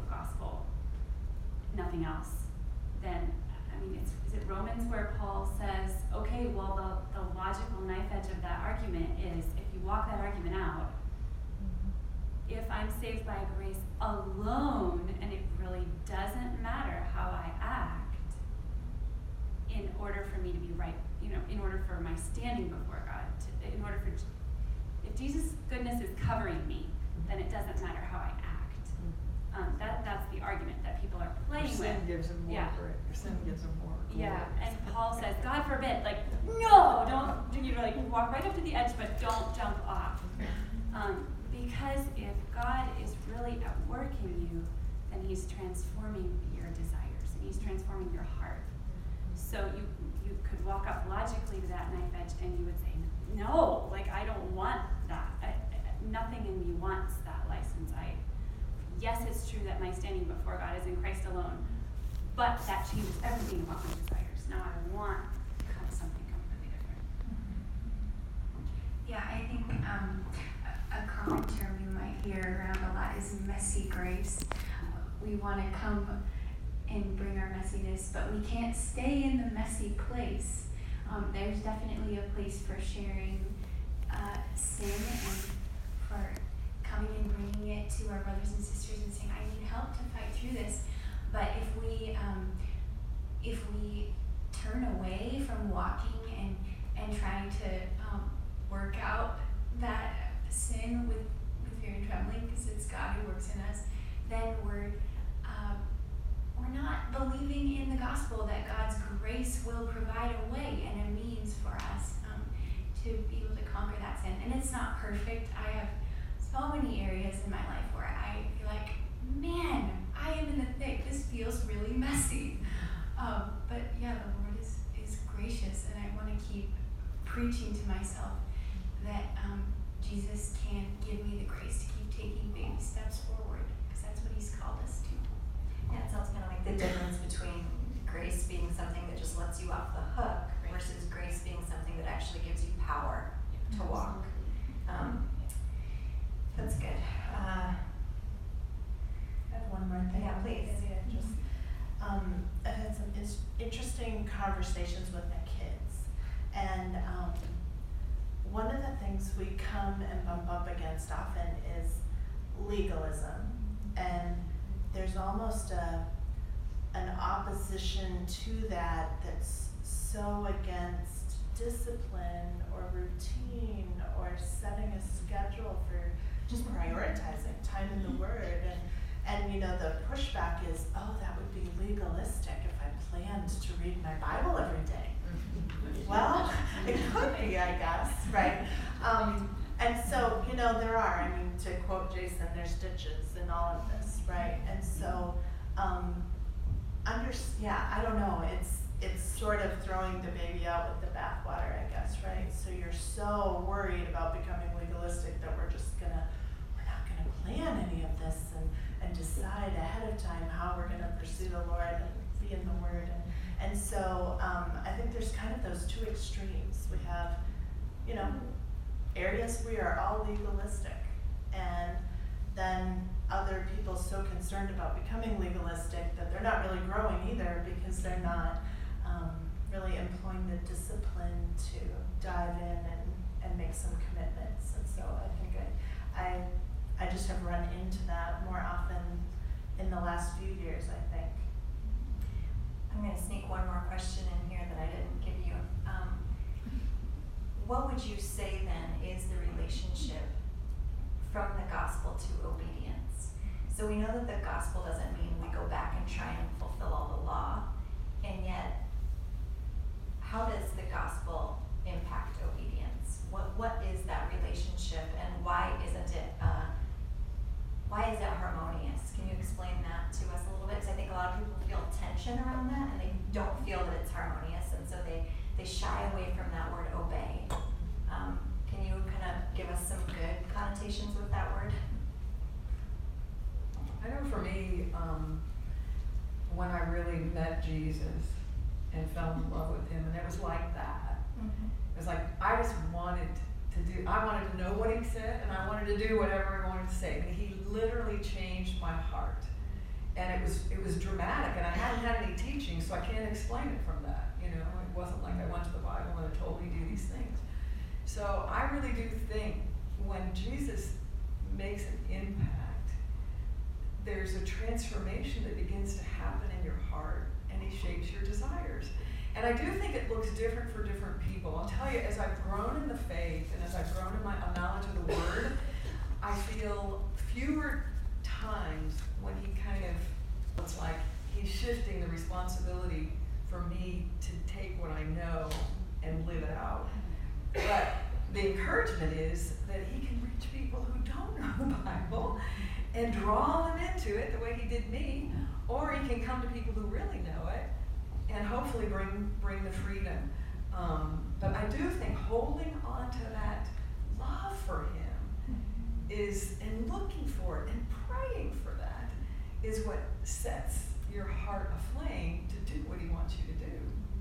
nothing else. Then, I mean, is it Romans where Paul says, okay, well the logical knife edge of that argument is if you walk that argument out, if I'm saved by grace alone, and it really doesn't matter how I act, in order for me to be right, you know, in order for my standing before God, if Jesus' goodness is covering me, then it doesn't matter how I act. That's the argument that people are playing with. Your sin gives him more. Yeah. Your sin gives him more. Yeah, and Paul says, God forbid, like, no, don't, you know, like, walk right up to the edge, but don't jump off. Because if God is really at work in you, then he's transforming your desires, and he's transforming your heart. So you could walk up logically to that knife edge, and you would say, no, like, I don't want that. Nothing in me wants that license. Yes, it's true that my standing before God is in Christ alone, but that changes everything about my desires. Now I want something completely different. Yeah, I think a common term you might hear around a lot is messy grace. We want to come and bring our messiness, but we can't stay in the messy place. There's definitely a place for sharing sin and for coming and bringing it to our brothers and sisters and saying, I need help to fight through this. But if we turn away from walking and trying to work out that sin with fear and trembling, because it's God who works in us, then we're not believing in the gospel that God's grace will provide a way and a means for us to be able to conquer that sin. And it's not perfect. I have so many areas in my life where I feel like, man, I am in the thick. This feels really messy. But yeah, the Lord is gracious, and I want to keep preaching to myself that Jesus can give me the grace to keep taking baby steps forward, because that's what he's called us to. Yeah, it sounds kind of like the difference between grace being something that just lets you off the hook versus grace being something that actually gives you power to walk. That's good. I have one more thing. Yeah, please. I've had some interesting conversations with my kids, and one of the things we come and bump up against often is legalism, and there's almost an opposition to that that's so against discipline or routine or setting a schedule for just prioritizing time in the Word. And you know, the pushback is, oh, that would be legalistic if I planned to read my Bible every day. Well, it could be, I guess, right? And so, there are, I mean, to quote Jason, there's ditches in all of this, right? And so, I don't know, it's sort of throwing the baby out with the bathwater, I guess, right? So you're so worried about becoming legalistic that we're not gonna plan any of this and decide ahead of time how we're gonna pursue the Lord and be in the Word. And so, I think there's kind of those two extremes. We have, areas we are all legalistic, and then other people so concerned about becoming legalistic that they're not really growing either because they're not really employing the discipline to dive in and make some commitments. And so I think I just have run into that more often in the last few years, I think. I'm going to sneak one more question in here that I didn't give you. What would you say then is the relationship from the gospel to obedience? So we know that the gospel doesn't mean we go back and try and fulfill all the law, and yet how does the gospel impact obedience? What is that relationship, and why isn't it harmonious? Can you explain that to us a little bit? Because I think a lot of people feel tension around that, and they don't feel that it's harmonious, and so they shy away from that word obey. Can you kind of give us some good connotations with that word? I know for me, when I really met Jesus and fell in love with him, and it was like that. Mm-hmm. It was like I wanted to know what he said, and I wanted to do whatever he wanted to say. And he literally changed my heart, and it was dramatic. And I hadn't had any teaching, so I can't explain it from that. It wasn't like I went to the Bible and it told me to do these things. So I really do think when Jesus makes an impact, there's a transformation that begins to happen in your heart, and he shapes your desires. And I do think it looks different for different people. I'll tell you, as I've grown in the faith and as I've grown in my knowledge of the Word, I feel fewer times when he it's like he's shifting the responsibility for me to take what I know and live it out. But the encouragement is that he can reach people who don't know the Bible and draw them into it the way he did me, or he can come to people who really know it and hopefully bring the freedom. But I do think holding on to that love for him and looking for it and praying for that is what sets your heart aflame to do what he wants you to do.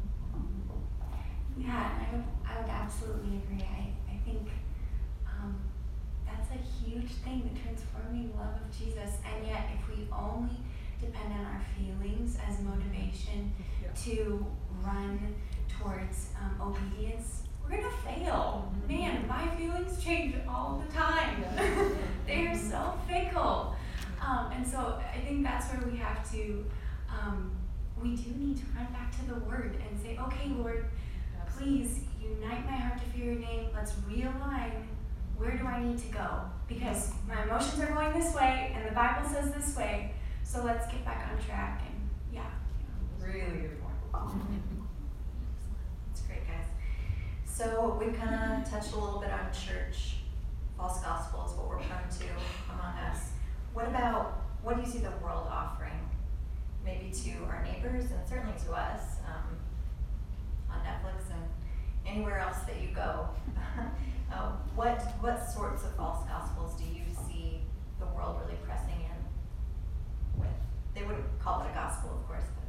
Yeah, I would absolutely agree. I think that's a huge thing, the transforming love of Jesus. And yet, if we only depend on our feelings as motivation to run towards obedience, we're going to fail. Man, my feelings change all the time. They are so fickle. And so I think that's where we have to, we do need to run back to the Word and say, okay, Lord, please unite my heart to fear your name. Let's realign. Where do I need to go? Because my emotions are going this way, and the Bible says this way. So let's get back on track. And Really good point. That's great, guys. So we kind of touched a little bit on church. False gospel is what we're prone to among us. What do you see the world offering? Maybe to our neighbors and certainly to us on Netflix and anywhere else that you go. What sorts of false gospels do you see the world really pressing in with? They wouldn't call it a gospel, of course, but.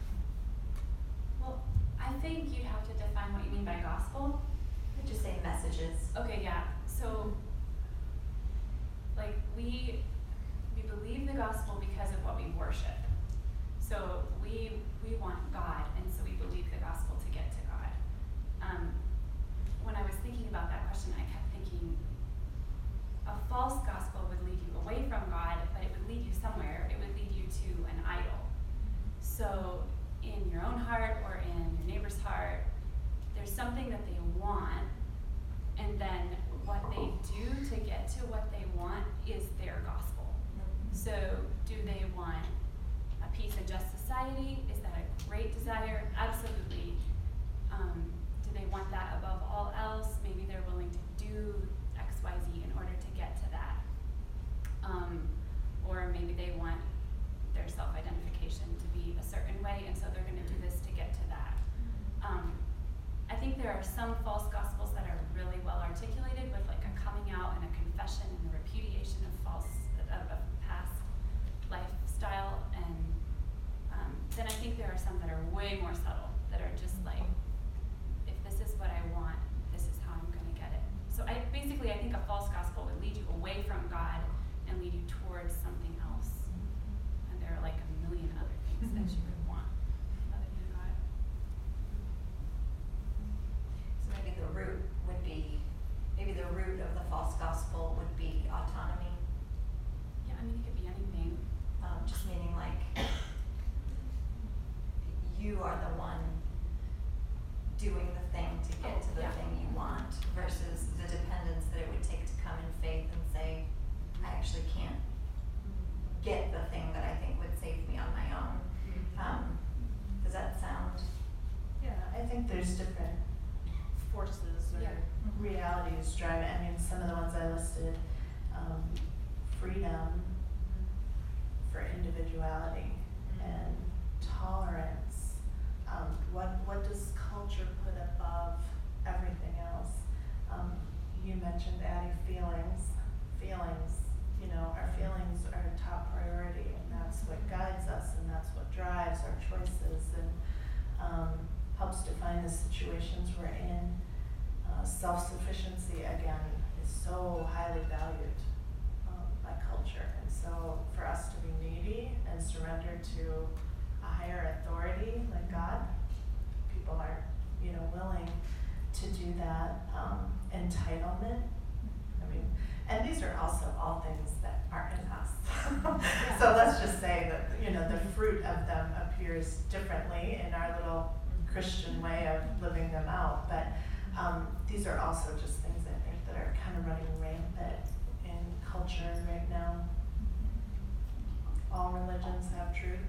Well, I think you'd have to define what you mean by gospel. I'd just say messages. Okay, yeah. So, we believe the gospel because of what we worship. So we want God, and so we believe the gospel to get to God. When I was thinking about that question, I kept thinking a false gospel would lead you away from God, but it would lead you somewhere. It would lead you to an idol. So in your own heart or in your neighbor's heart, there's something that they want, and then what they do to get to what they want is their gospel. So do they want a peace and just society? Is that a great desire? Absolutely. Do they want that above all else? Maybe they're willing to do X, Y, Z are some false gospels that are really well articulated with like a coming out and a confession and a repudiation of past lifestyle, and then I think there are some that are way more subtle, that are just like, if this is what I want, this is how I'm going to get it. So I think a false gospel would lead you away from God and lead you towards something else. And there are like a million other things that you would want other than God. So maybe the root of the false gospel would be autonomy. Yeah, I mean, it could be anything. Just meaning like you are the one doing the thing to get to the thing you want, versus the dependence that it would take to come in faith and say, I actually can't get the thing that I think would save me on my own. Does that sound? Yeah, I think there's different forces or realities driving. I mean, some of the ones I listed, freedom for individuality and tolerance. What does culture put above everything else? You mentioned adding feelings. Our feelings are a top priority, and that's what guides us, and that's what drives our choices, and helps define the situations we're in. Self-sufficiency, again, is so highly valued by culture, and so for us to be needy and surrender to a higher authority like God, people are, willing to do that. Entitlement. I mean, and these are also all things that aren't in us. So let's just say that, the fruit of them appears differently in our little Christian way of living them out. But these are also just things I think that are kind of running rampant in culture right now. All religions have truth.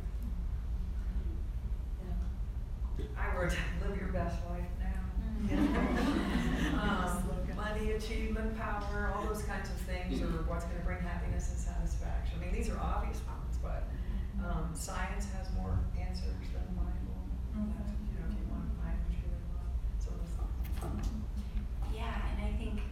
I wrote live your best life now. Money, achievement, power, all those kinds of things, or what's going to bring happiness and satisfaction. I mean, these are obvious ones, but science has more answers than the Bible. If you want to find what you really want. So Yeah, and I think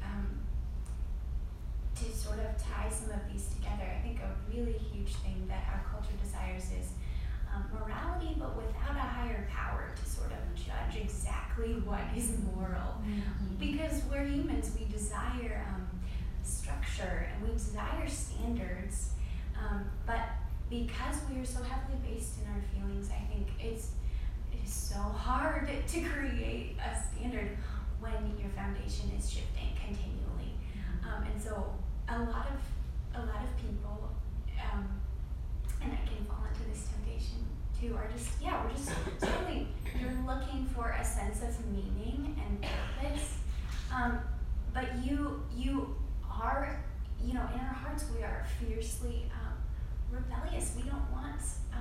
to sort of tie some of these together, I think a really huge thing that our culture desires is morality, but without a higher power to sort of judge exactly what is moral. Because we're humans, we desire structure and we desire standards, but because we are so heavily based in our feelings, I think it is so hard to create a standard when your foundation is shifting continually. And so a lot of people, and I can fall into this temptation too, are we're just totally, you're looking for a sense of meaning and purpose, but you are, in our hearts we are fiercely rebellious. We don't want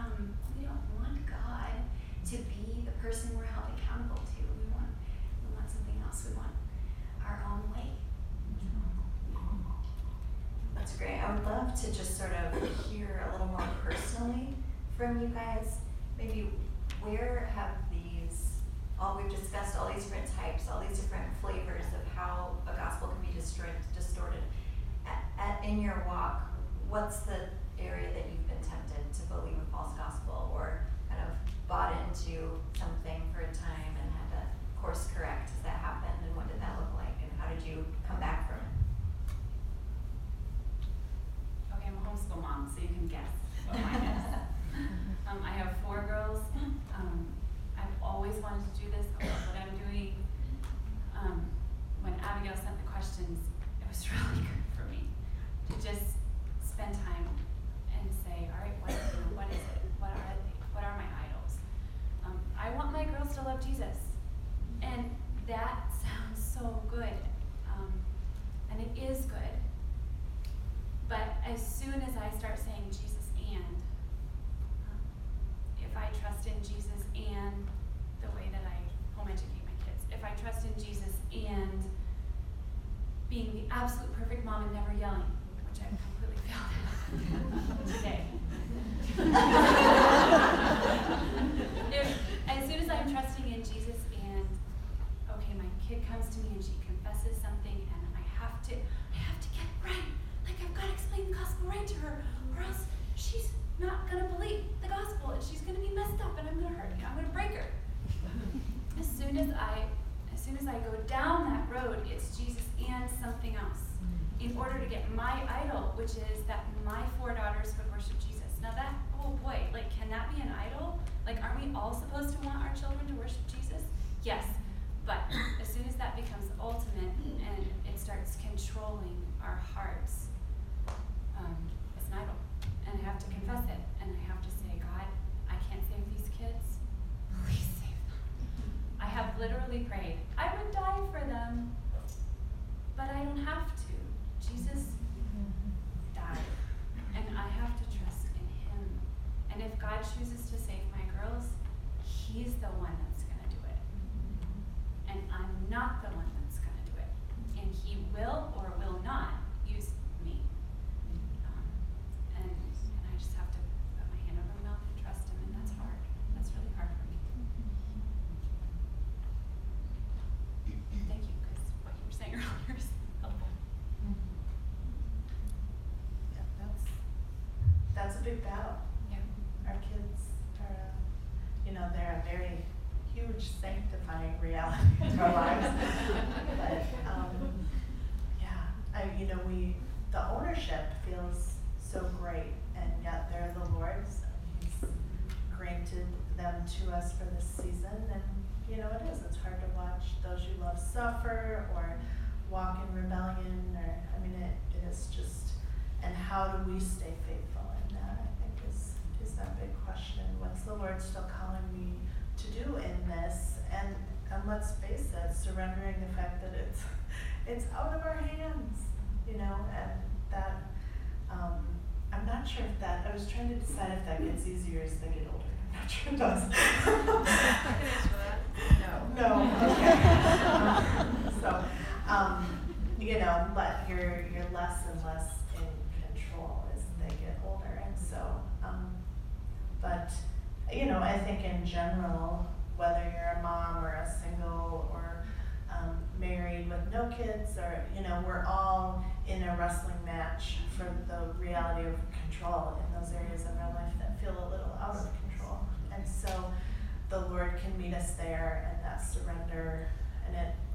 God to be the person we're held accountable to. We want something else. We want our own way. That's great. I would love to just sort of hear a little more personally from you guys. Maybe where have we've discussed all these different types, all these different flavors of how a gospel can be distorted. In your walk, what's the area that you've been tempted to believe a false gospel, or kind of bought into something for a time and had to course correct as that happened, and what did that look like, and how did you come back from it? Okay, I'm a homeschool mom, so you can guess what mine is. I have 4 girls. I've always wanted to do this. I love what I'm doing. When Abigail sent the questions, it was really good for me to just spend time and say, all right, what is it? What are they? What are my idols? I want my girls to love Jesus. And that sounds so good. And it is good. But as soon as I start saying Jesus and, if I trust in Jesus and the way that I home educate my kids, if I trust in Jesus and being the absolute perfect mom and never yelling, which I've completely failed at today. As soon as I'm trusting in Jesus and, okay, okay, my kid comes to me and she confesses something and I have to get right. Like I've got to explain the gospel right to her, or else she's not gonna believe the gospel and she's gonna be messed up and I'm gonna hurt, I'm gonna break her. As soon as I go down that road, it's Jesus and something else. In order to get my idol, which is that my 4 daughters would worship Jesus. Now that, oh boy, like can that be an idol? Like aren't we all supposed to want our children to worship Jesus? Yes, but as soon as that becomes ultimate and it starts controlling our hearts, it's an idol. And I have to confess it, and I have to say, God, I can't save these kids. Please save them. I have literally prayed, I would die for them, but I don't have to. Jesus died, and I have to trust in him. And if God chooses to save my girls, he's the one that's going to do it. And I'm not the one that's going to do it. And he will or will not use me. And I just have to put my hand over my mouth and trust him, and that's hard. That's really hard for me. Thank you, because what you were saying earlier is helpful. Yeah, that's a big battle. Yeah. Our kids are, they're a very huge sanctifying reality to our lives. But the ownership feels so great, and yet they're the Lord's, and he's granted them to us for this season. And it's hard to watch those you love suffer or walk in rebellion, or it is just, and how do we stay faithful in that, I think is that big question. What's the Lord still calling me to do in this? And let's face it, surrendering the fact that it's out of our hands, and that I'm not sure if that, I was trying to decide if that gets easier as they get older. I'm not sure it does. No, okay. But you're less and less in control as they get older, and so, I think in general, whether you're a mom or a single or married with no kids, or we're all in a wrestling match for the reality of control in those areas of our life that feel a little out of control. And so the Lord can meet us there, and that surrender, and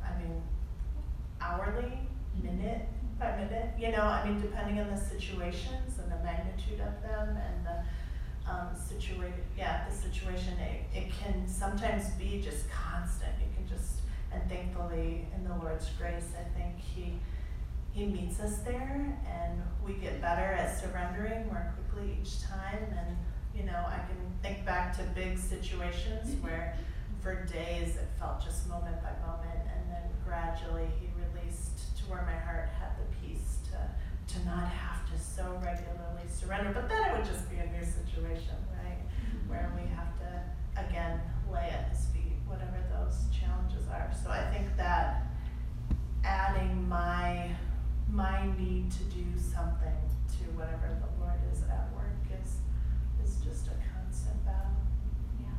hourly, minute by minute, depending on the situations and the magnitude of them and the situation, it can sometimes be just constant. You can just, and thankfully in the Lord's grace, I think He meets us there, and we get better at surrendering more quickly each time. And I can think back to big situations where for days it felt just moment by moment, and then gradually He released to where my heart had the peace to not have to so regularly surrender. But then it would just be a new situation, right? Where we have to, again, lay at His feet, whatever those challenges are. So I think that adding my need to do something to whatever the Lord is at work is just a constant battle. Yeah.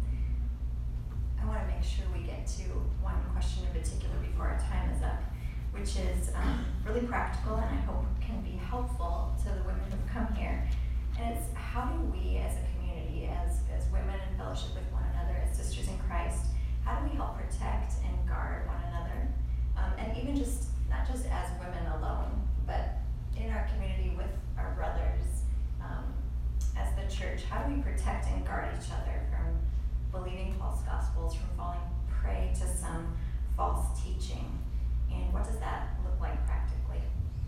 I want to make sure we get to one question in particular before our time is up, which is really practical, and I hope can be helpful to the women who've come here. And it's, how do we as a community, as women in fellowship with one another, as sisters in Christ, how do we help protect and guard one another? And even just, not just as women alone, but in our community with our brothers, as the church, how do we protect and guard each other from believing false gospels, from falling prey to some false teaching? And what does that look like practically?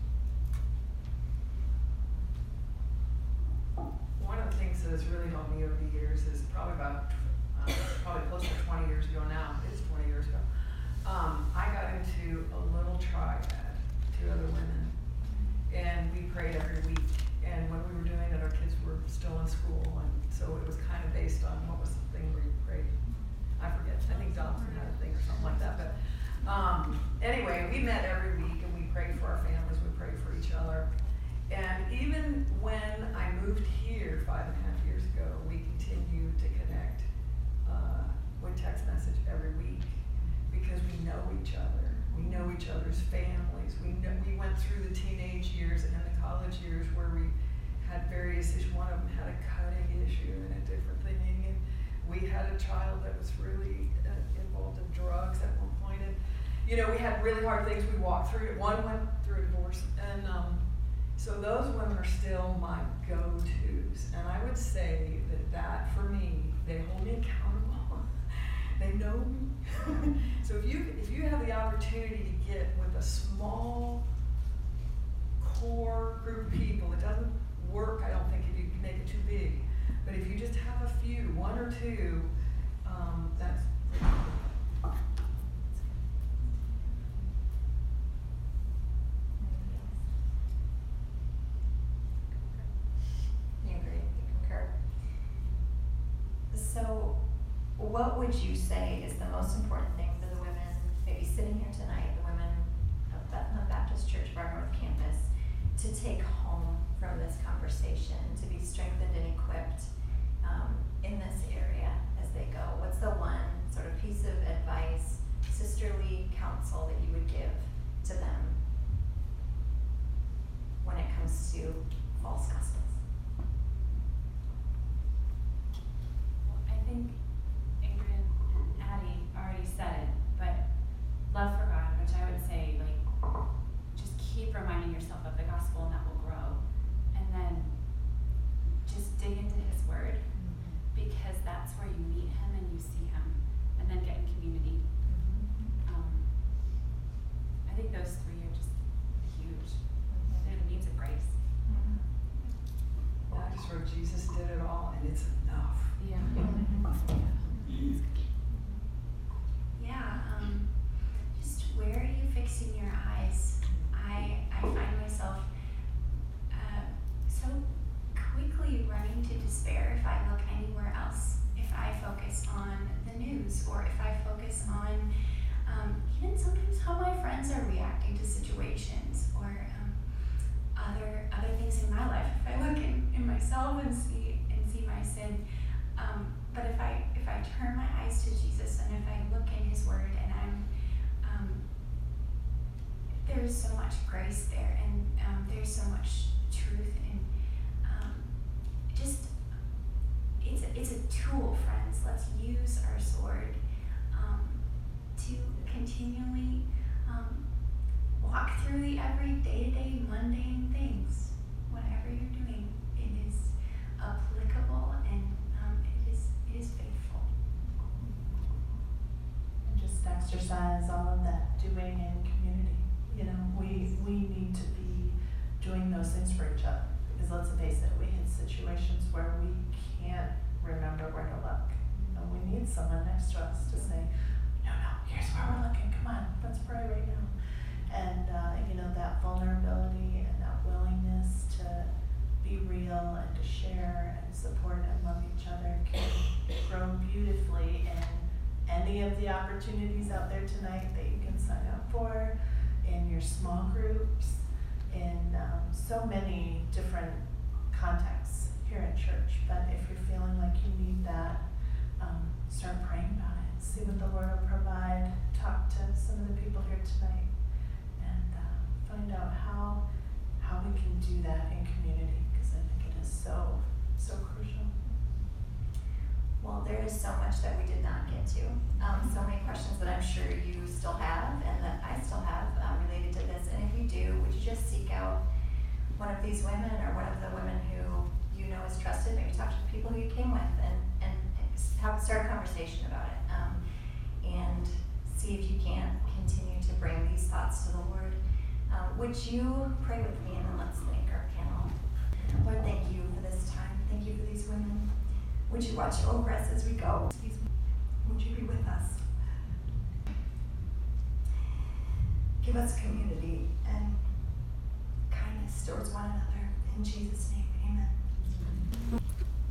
One of the things that has really helped me over the years is probably close to 20 years ago now. It's 20 years ago. I got into a little triad, 2 other women, and we prayed every week. And when we were doing it, our kids were still in school, and so it was kind of based on what was the thing where you prayed. I forget. I think Dobson had a thing or something like that. But anyway, we met every week, and we prayed for our families. We prayed for each other. And even when I moved here 5.5 years ago, we continued to connect with text message every week, because we know each other. We know each other's families. We went through the teenage years and the college years where we had various issues. One of them had a cutting issue and a different thing. And we had a child that was really involved in drugs at one point. And, you know, we had really hard things we walked through. One went through a divorce. And so those women are still my go-tos. And I would say that for me, they hold me accountable. They know me. So if you have the opportunity to get with a small core group of people, it doesn't work, I don't think, if you make it too big. But if you just have a few, one or two, that's really cool. You agree? You concur? So, what would you say is the most important thing for the women, maybe sitting here tonight, the women of Bethlehem Baptist Church of our North Campus, to take home from this conversation, to be strengthened and equipped in this area as they go? What's the one sort of piece of advice, sisterly counsel that you would give to them when it comes to false gospels? Well, I think Ingrid and Addie already said it, but love for God, which I would say, like, just keep reminding yourself of the gospel and that will grow. And then just dig into His Word, because that's where you meet Him and you see Him, and then get in community. I think those three are just huge. They're the means of grace. Well, I just wrote, Jesus did it all, and it's enough. Yeah. Yeah, just where are you fixing your eyes? I find myself so quickly running to despair if I look anywhere else. If I focus on the news, or if I focus on even sometimes how my friends are reacting to situations, or other things in my life. If I look in myself and see my sin, but if I turn my eyes to Jesus, and if I look in His Word, and there's so much grace there, and there's so much truth, and just it's a tool, friends. Let's use our sword to continually walk through the every day-to-day mundane things. Whatever you're doing, it is applicable, and it is faithful. And just exercise all of that doing in community. You know, we need to be doing those things for each other, because let's face it, we hit situations where we can't remember where to look. And we need someone next to us to say, no, here's where we're looking, come on, let's pray right now. And you know, that vulnerability and that willingness to be real and to share and support and love each other can grow beautifully in any of the opportunities out there tonight that you can sign up for, in your small groups, in so many different contexts here at church. But if you're feeling like you need that, start praying about it. See what the Lord will provide. Talk to some of the people here tonight, and find out how we can do that in community, because I think it is so crucial. Well, there is so much that we did not get to. So many questions that I'm sure you still have, and that I still have, related to this. And if you do, would you just seek out one of these women, or one of the women who you know is trusted? Maybe talk to the people who you came with, and start a conversation about it. And see if you can continue to bring these thoughts to the Lord. Would you pray with me, and then let's thank our panel. Lord, thank you for this time. Thank you for these women. Would you watch over us as we go? Would you be with us? Give us community and kindness towards one another. In Jesus' name, amen.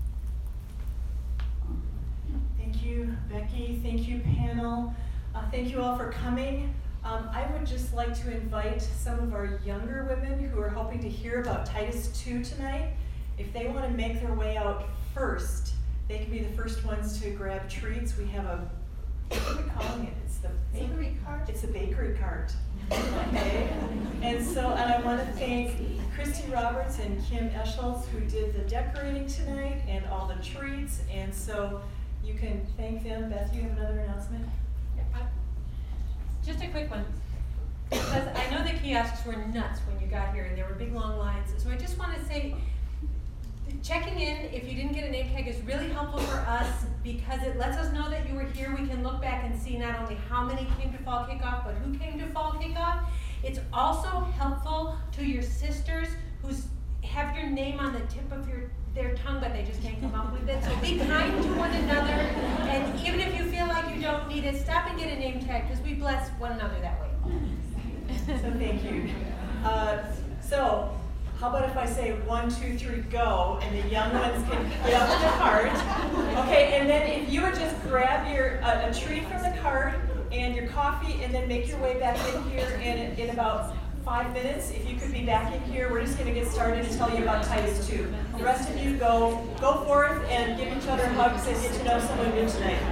Thank you, Becky. Thank you, panel. Thank you all for coming. I would just like to invite some of our younger women who are hoping to hear about Titus 2 tonight. If they want to make their way out first, they can be the first ones to grab treats. We have a what are we calling it? It's the Bakery cart? It's a bakery cart. Okay? And I want to thank Christy Roberts and Kim Eschholz who did the decorating tonight and all the treats. And so you can thank them. Beth, you have another announcement? Just a quick one. Because I know the kiosks were nuts when you got here and there were big long lines. So I just want to say, checking in if you didn't get a name tag is really helpful for us because it lets us know that you were here. We can look back and see not only how many came to Fall Kickoff, but who came to Fall Kickoff. It's also helpful to your sisters who have your name on the tip of their tongue, but they just can't come up with it. So be kind to one another. And even if you feel like you don't need it, stop and get a name tag because we bless one another that way. So thank you. So how about if I say 1, 2, 3, go, and the young ones can get up to the cart. Okay, and then if you would just grab a treat from the cart and your coffee, and then make your way back in here in about 5 minutes. If you could be back in here, we're just going to get started and tell you about Titus 2. The rest of you go forth and give each other hugs and get to know someone new tonight.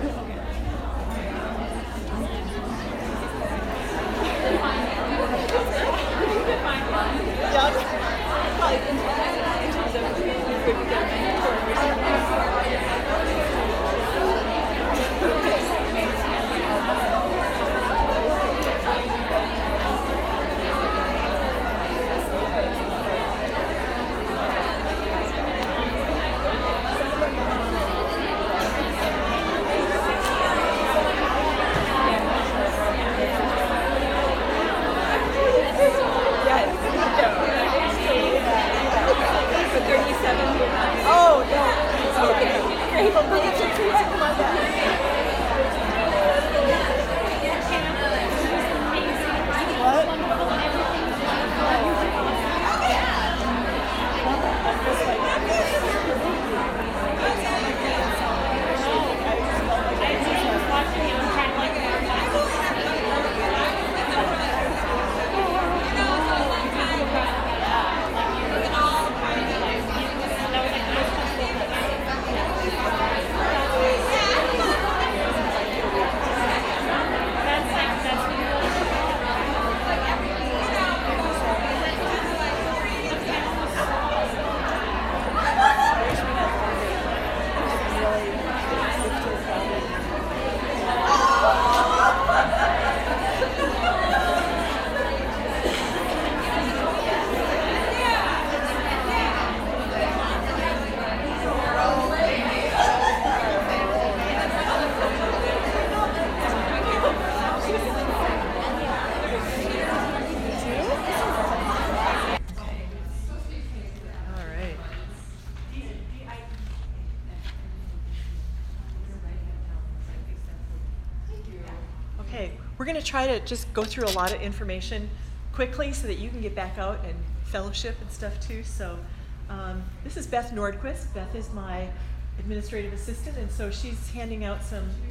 We're going to try to just go through a lot of information quickly so that you can get back out and fellowship and stuff too. So this is Beth Nordquist. Beth is my administrative assistant, and so she's handing out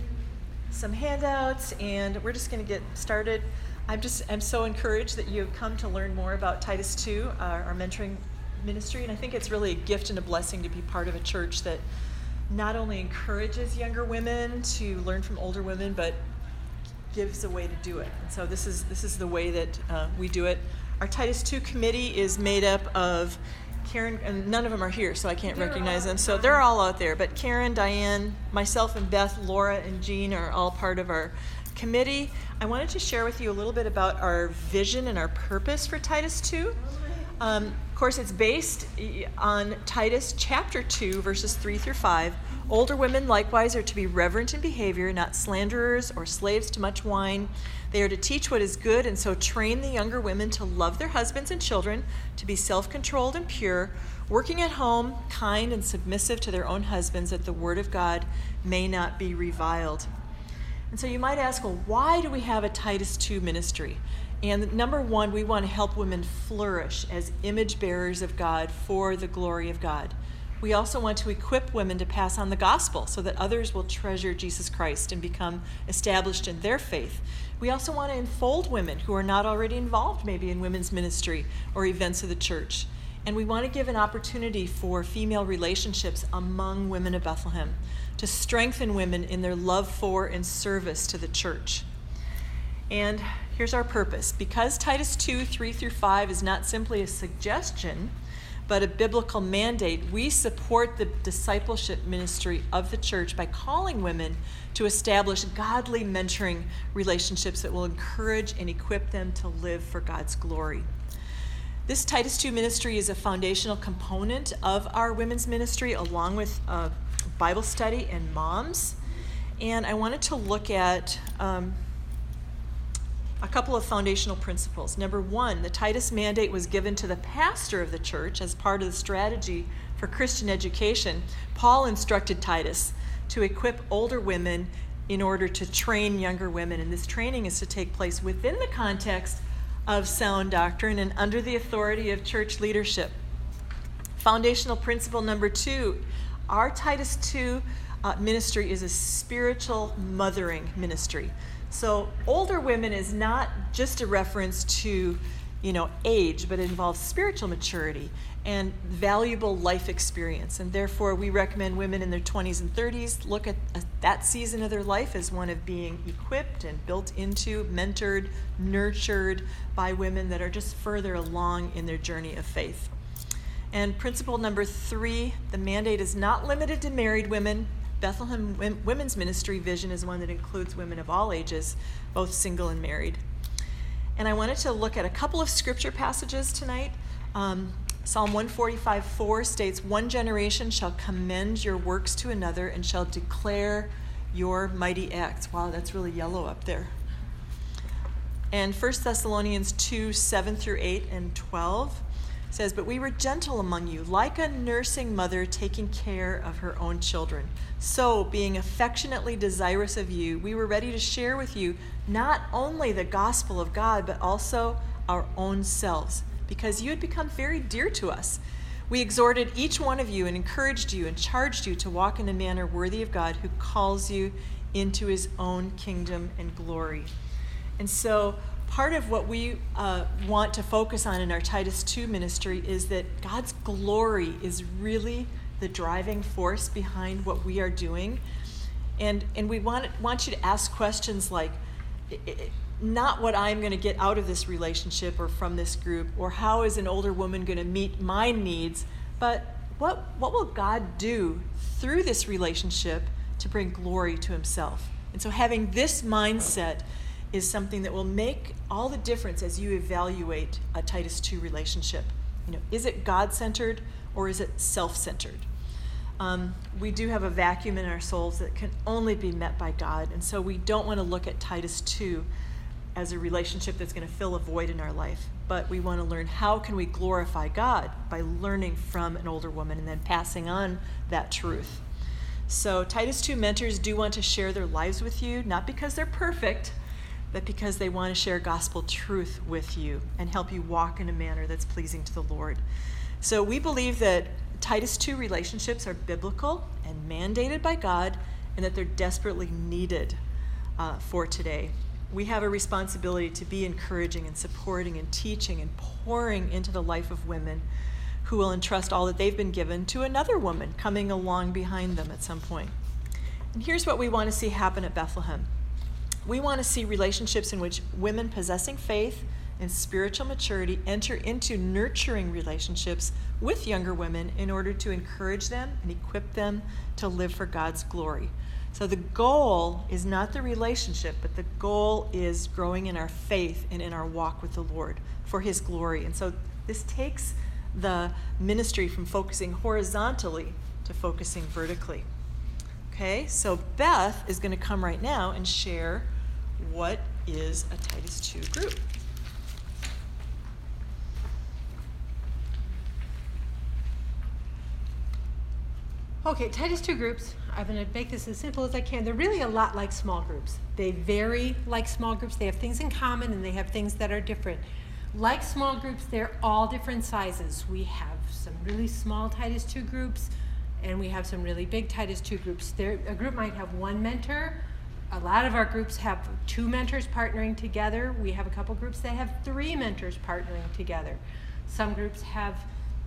some handouts, and we're just going to get started. I'm so encouraged that you've come to learn more about Titus 2, our mentoring ministry, and I think it's really a gift and a blessing to be part of a church that not only encourages younger women to learn from older women, but gives a way to do it. And so this is the way that we do it. Our Titus 2 committee is made up of Karen, and none of them are here, so I can't recognize them. So they're all out there. But Karen, Diane, myself, and Beth, Laura, and Jean are all part of our committee. I wanted to share with you a little bit about our vision and our purpose for Titus 2. Of course, it's based on Titus chapter 2, verses 3 through 5. Older women likewise are to be reverent in behavior, not slanderers or slaves to much wine. They are to teach what is good, and so train the younger women to love their husbands and children, to be self-controlled and pure, working at home, kind and submissive to their own husbands, that the word of God may not be reviled. And so you might ask, well, why do we have a Titus 2 ministry? And number one, we want to help women flourish as image bearers of God for the glory of God. We also want to equip women to pass on the gospel so that others will treasure Jesus Christ and become established in their faith. We also want to enfold women who are not already involved maybe in women's ministry or events of the church. And we want to give an opportunity for female relationships among women of Bethlehem to strengthen women in their love for and service to the church. And here's our purpose. Because Titus 2, 3-5 is not simply a suggestion, but a biblical mandate, we support the discipleship ministry of the church by calling women to establish godly mentoring relationships that will encourage and equip them to live for God's glory. This Titus 2 ministry is a foundational component of our women's ministry, along with Bible study and moms. And I wanted to look at a couple of foundational principles. Number one, the Titus mandate was given to the pastor of the church as part of the strategy for Christian education. Paul instructed Titus to equip older women in order to train younger women, and this training is to take place within the context of sound doctrine and under the authority of church leadership. Foundational principle number two, our Titus 2 ministry is a spiritual mothering ministry. So older women is not just a reference to, age, but it involves spiritual maturity and valuable life experience. And therefore, we recommend women in their 20s and 30s look at that season of their life as one of being equipped and built into, mentored, nurtured by women that are just further along in their journey of faith. And principle number three, the mandate is not limited to married women. Bethlehem Women's Ministry vision is one that includes women of all ages, both single and married. And I wanted to look at a couple of scripture passages tonight. Psalm 145:4 states, "One generation shall commend your works to another and shall declare your mighty acts." Wow, that's really yellow up there. And 1 Thessalonians 2:7-8 and 12 says, "But we were gentle among you, like a nursing mother taking care of her own children. So, being affectionately desirous of you, we were ready to share with you not only the gospel of God, but also our own selves, because you had become very dear to us. We exhorted each one of you and encouraged you and charged you to walk in a manner worthy of God, who calls you into his own kingdom and glory." And so, part of what we want to focus on in our Titus 2 ministry is that God's glory is really the driving force behind what we are doing. And we want you to ask questions like, not what I'm going to get out of this relationship or from this group, or how is an older woman going to meet my needs, but what will God do through this relationship to bring glory to himself? And so having this mindset is something that will make all the difference as you evaluate a Titus 2 relationship. Is it God-centered or is it self-centered? We do have a vacuum in our souls that can only be met by God, and so we don't want to look at Titus 2 as a relationship that's going to fill a void in our life, but we want to learn how can we glorify God by learning from an older woman and then passing on that truth. So Titus 2 mentors do want to share their lives with you, not because they're perfect, but because they want to share gospel truth with you and help you walk in a manner that's pleasing to the Lord. So we believe that Titus 2 relationships are biblical and mandated by God, and that they're desperately needed for today. We have a responsibility to be encouraging and supporting and teaching and pouring into the life of women who will entrust all that they've been given to another woman coming along behind them at some point. And here's what we want to see happen at Bethlehem. We want to see relationships in which women possessing faith and spiritual maturity enter into nurturing relationships with younger women in order to encourage them and equip them to live for God's glory. So the goal is not the relationship, but the goal is growing in our faith and in our walk with the Lord for his glory. And so this takes the ministry from focusing horizontally to focusing vertically. Okay, so Beth is going to come right now and share what is a Titus 2 group. Okay, Titus 2 groups, I'm going to make this as simple as I can. They're really a lot like small groups. They vary like small groups. They have things in common and they have things that are different. Like small groups, they're all different sizes. We have some really small Titus 2 groups and we have some really big Titus 2 groups. A group might have one mentor. A lot of our groups have 2 mentors partnering together. We have a couple groups that have 3 mentors partnering together. Some groups have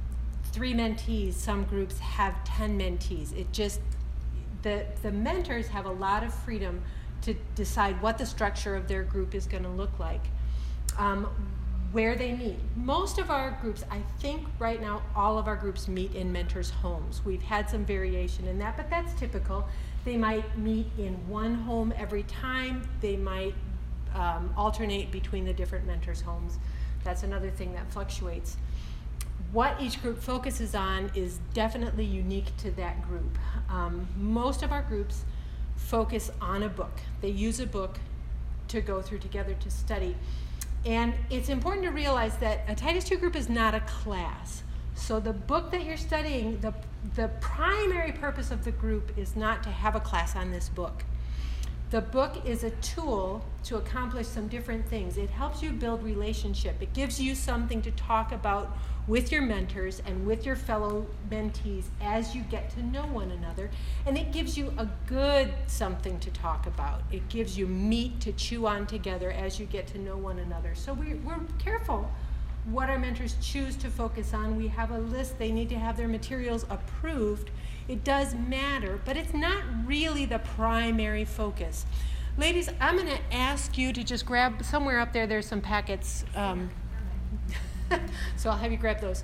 3 mentees, some groups have 10 mentees. It just, the mentors have a lot of freedom to decide what the structure of their group is going to look like. Where they meet. Most of our groups, I think right now, all of our groups meet in mentors' homes. We've had some variation in that, but that's typical. They might meet in one home every time. They might alternate between the different mentors' homes. That's another thing that fluctuates. What each group focuses on is definitely unique to that group. Most of our groups focus on a book. They use a book to go through together to study. And it's important to realize that a Titus 2 group is not a class. So the book that you're studying, the primary purpose of the group is not to have a class on this book. The book is a tool to accomplish some different things. It helps you build relationship. It gives you something to talk about with your mentors and with your fellow mentees as you get to know one another. And it gives you a good something to talk about. It gives you meat to chew on together as you get to know one another. So we're careful what our mentors choose to focus on. We have a list. They need to have their materials approved. It does matter, but it's not really the primary focus. Ladies, I'm going to ask you to just grab somewhere up there. There's some packets. So I'll have you grab those.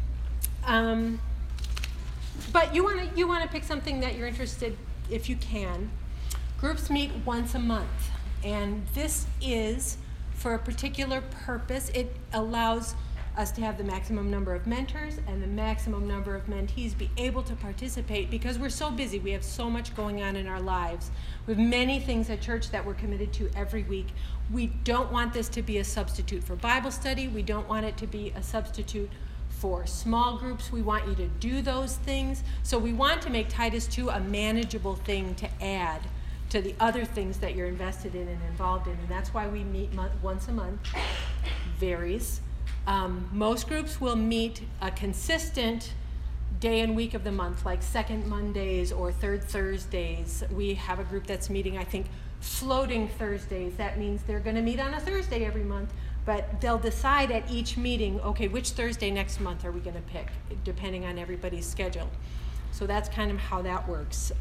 But you want to pick something that you're interested, if you can. Groups meet once a month, and this is for a particular purpose. It allows us to have the maximum number of mentors and the maximum number of mentees be able to participate because we're so busy. We have so much going on in our lives. We have many things at church that we're committed to every week. We don't want this to be a substitute for Bible study. We don't want it to be a substitute for small groups. We want you to do those things. So we want to make Titus 2 a manageable thing to add to the other things that you're invested in and involved in. And that's why we meet once a month. Varies. Most groups will meet a consistent day and week of the month, like second Mondays or third Thursdays. We have a group that's meeting, I think, floating Thursdays. That means they're going to meet on a Thursday every month, but they'll decide at each meeting, okay, which Thursday next month are we going to pick, depending on everybody's schedule. So that's kind of how that works.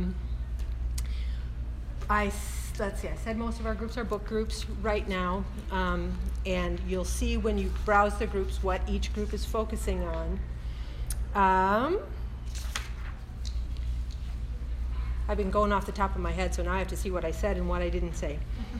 Let's see, I said most of our groups are book groups right now, and you'll see when you browse the groups what each group is focusing on. I've been going off the top of my head, so now I have to see what I said and what I didn't say.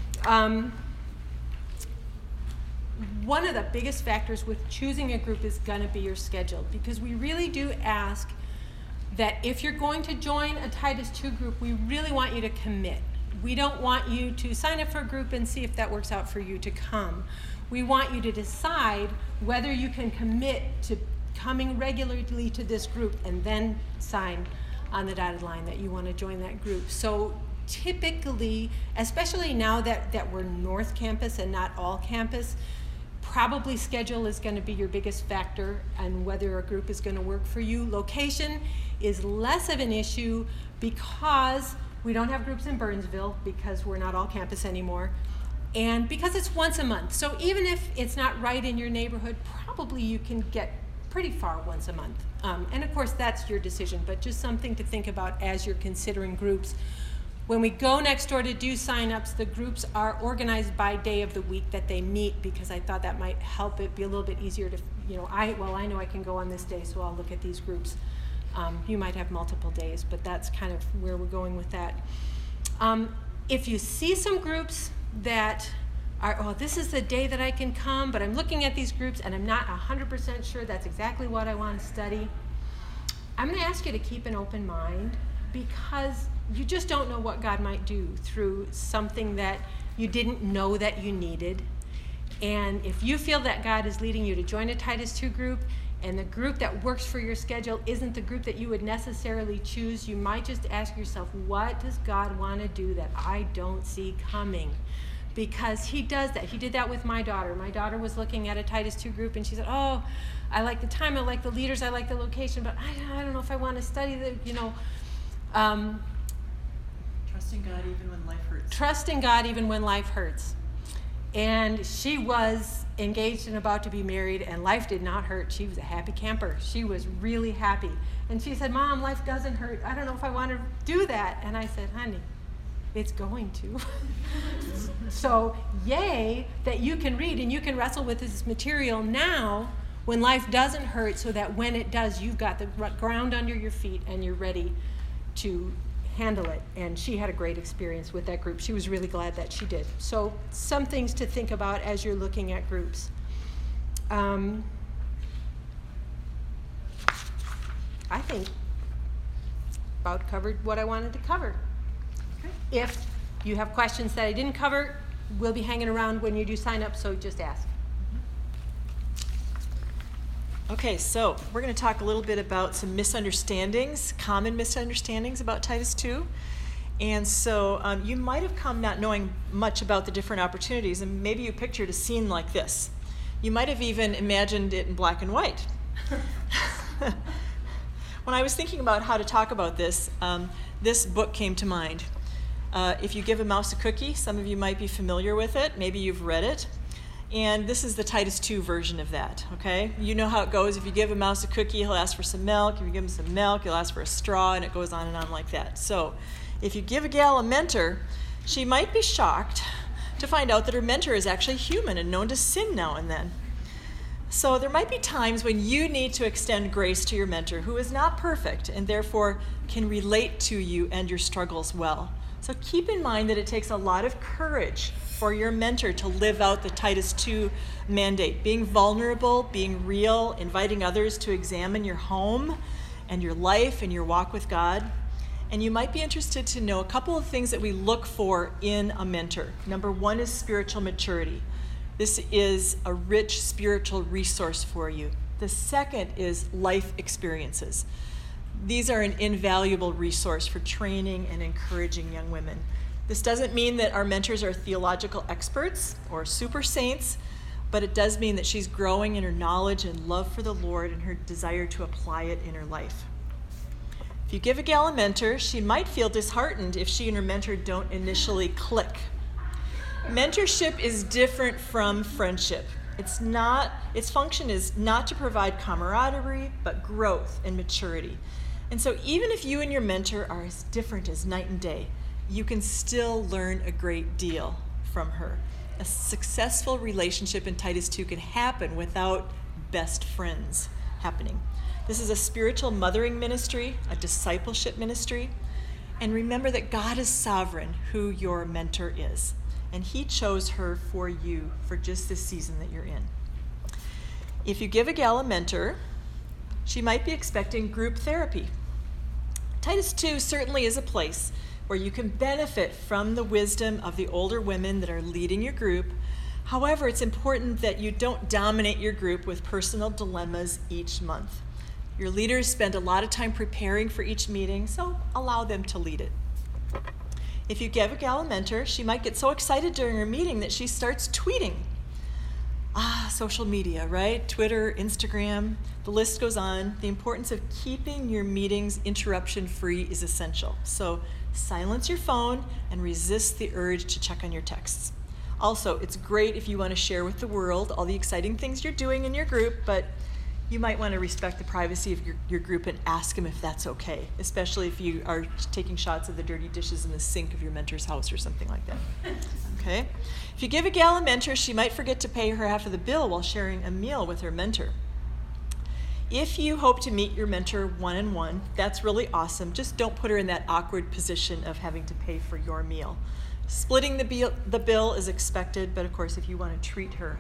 One of the biggest factors with choosing a group is going to be your schedule, because we really do ask that if you're going to join a Titus 2 group, we really want you to commit. We don't want you to sign up for a group and see if that works out for you to come. We want you to decide whether you can commit to coming regularly to this group and then sign on the dotted line that you want to join that group. So typically, especially now that we're North Campus and not all campus, probably schedule is going to be your biggest factor and whether a group is going to work for you. Location is less of an issue because we don't have groups in Burnsville because we're not all campus anymore, and because it's once a month. So even if it's not right in your neighborhood, probably you can get pretty far once a month. And of course, that's your decision, but just something to think about as you're considering groups. When we go next door to do sign-ups, the groups are organized by day of the week that they meet, because I thought that might help it be a little bit easier to, I know I can go on this day, so I'll look at these groups. You might have multiple days, but that's kind of where we're going with that. If you see some groups that are, this is the day that I can come, but I'm looking at these groups and I'm not 100% sure that's exactly what I want to study, I'm going to ask you to keep an open mind, because you just don't know what God might do through something that you didn't know that you needed. And if you feel that God is leading you to join a Titus 2 group, and the group that works for your schedule isn't the group that you would necessarily choose, you might just ask yourself, what does God want to do that I don't see coming? Because he does that. He did that with my daughter. My daughter was looking at a Titus 2 group, and she said, I like the time, I like the leaders, I like the location, but I don't know if I want to study the, Trusting God even when life hurts. Trusting God even when life hurts. And she was engaged and about to be married, and life did not hurt. She was a happy camper. She was really happy. And she said, Mom, life doesn't hurt. I don't know if I want to do that. And I said, honey, it's going to. So yay that you can read and you can wrestle with this material now when life doesn't hurt, so that when it does, you've got the ground under your feet and you're ready to handle it. And she had a great experience with that group. She was really glad that she did. So some things to think about as you're looking at groups. I think about covered what I wanted to cover. If you have questions that I didn't cover, we'll be hanging around when you do sign up, so just ask. Okay, so we're going to talk a little bit about some misunderstandings, common misunderstandings about Titus 2. And so you might have come not knowing much about the different opportunities, and maybe you pictured a scene like this. You might have even imagined it in black and white. When I was thinking about how to talk about this, this book came to mind. If you give a mouse a cookie, some of you might be familiar with it. Maybe you've read it. And this is the Titus 2 version of that, okay? You know how it goes. If you give a mouse a cookie, he'll ask for some milk. If you give him some milk, he'll ask for a straw, and it goes on and on like that. So if you give a gal a mentor, she might be shocked to find out that her mentor is actually human and known to sin now and then. So there might be times when you need to extend grace to your mentor, who is not perfect and therefore can relate to you and your struggles well. So keep in mind that it takes a lot of courage for your mentor to live out the Titus 2 mandate, being vulnerable, being real, inviting others to examine your home and your life and your walk with God. And you might be interested to know a couple of things that we look for in a mentor. Number one is spiritual maturity. This is a rich spiritual resource for you. The second is life experiences. These are an invaluable resource for training and encouraging young women. This doesn't mean that our mentors are theological experts or super saints, but it does mean that she's growing in her knowledge and love for the Lord and her desire to apply it in her life. If you give a gal a mentor, she might feel disheartened if she and her mentor don't initially click. Mentorship is different from friendship. Its function is not to provide camaraderie, but growth and maturity. And so even if you and your mentor are as different as night and day, you can still learn a great deal from her. A successful relationship in Titus 2 can happen without best friends happening. This is a spiritual mothering ministry, a discipleship ministry. And remember that God is sovereign who your mentor is. And he chose her for you for just this season that you're in. If you give a gal a mentor, she might be expecting group therapy. Titus 2 certainly is a place where you can benefit from the wisdom of the older women that are leading your group. However, it's important that you don't dominate your group with personal dilemmas each month. Your leaders spend a lot of time preparing for each meeting, so allow them to lead it. If you give a gal a mentor, she might get so excited during her meeting that she starts tweeting. Social media, right? Twitter, Instagram, the list goes on. The importance of keeping your meetings interruption-free is essential. So silence your phone and resist the urge to check on your texts. Also, it's great if you want to share with the world all the exciting things you're doing in your group, but you might want to respect the privacy of your group and ask them if that's okay, especially if you are taking shots of the dirty dishes in the sink of your mentor's house or something like that. Okay? If you give a gal a mentor, she might forget to pay her half of the bill while sharing a meal with her mentor. If you hope to meet your mentor one-on-one, that's really awesome. Just don't put her in that awkward position of having to pay for your meal. Splitting the bill is expected, but of course, if you want to treat her,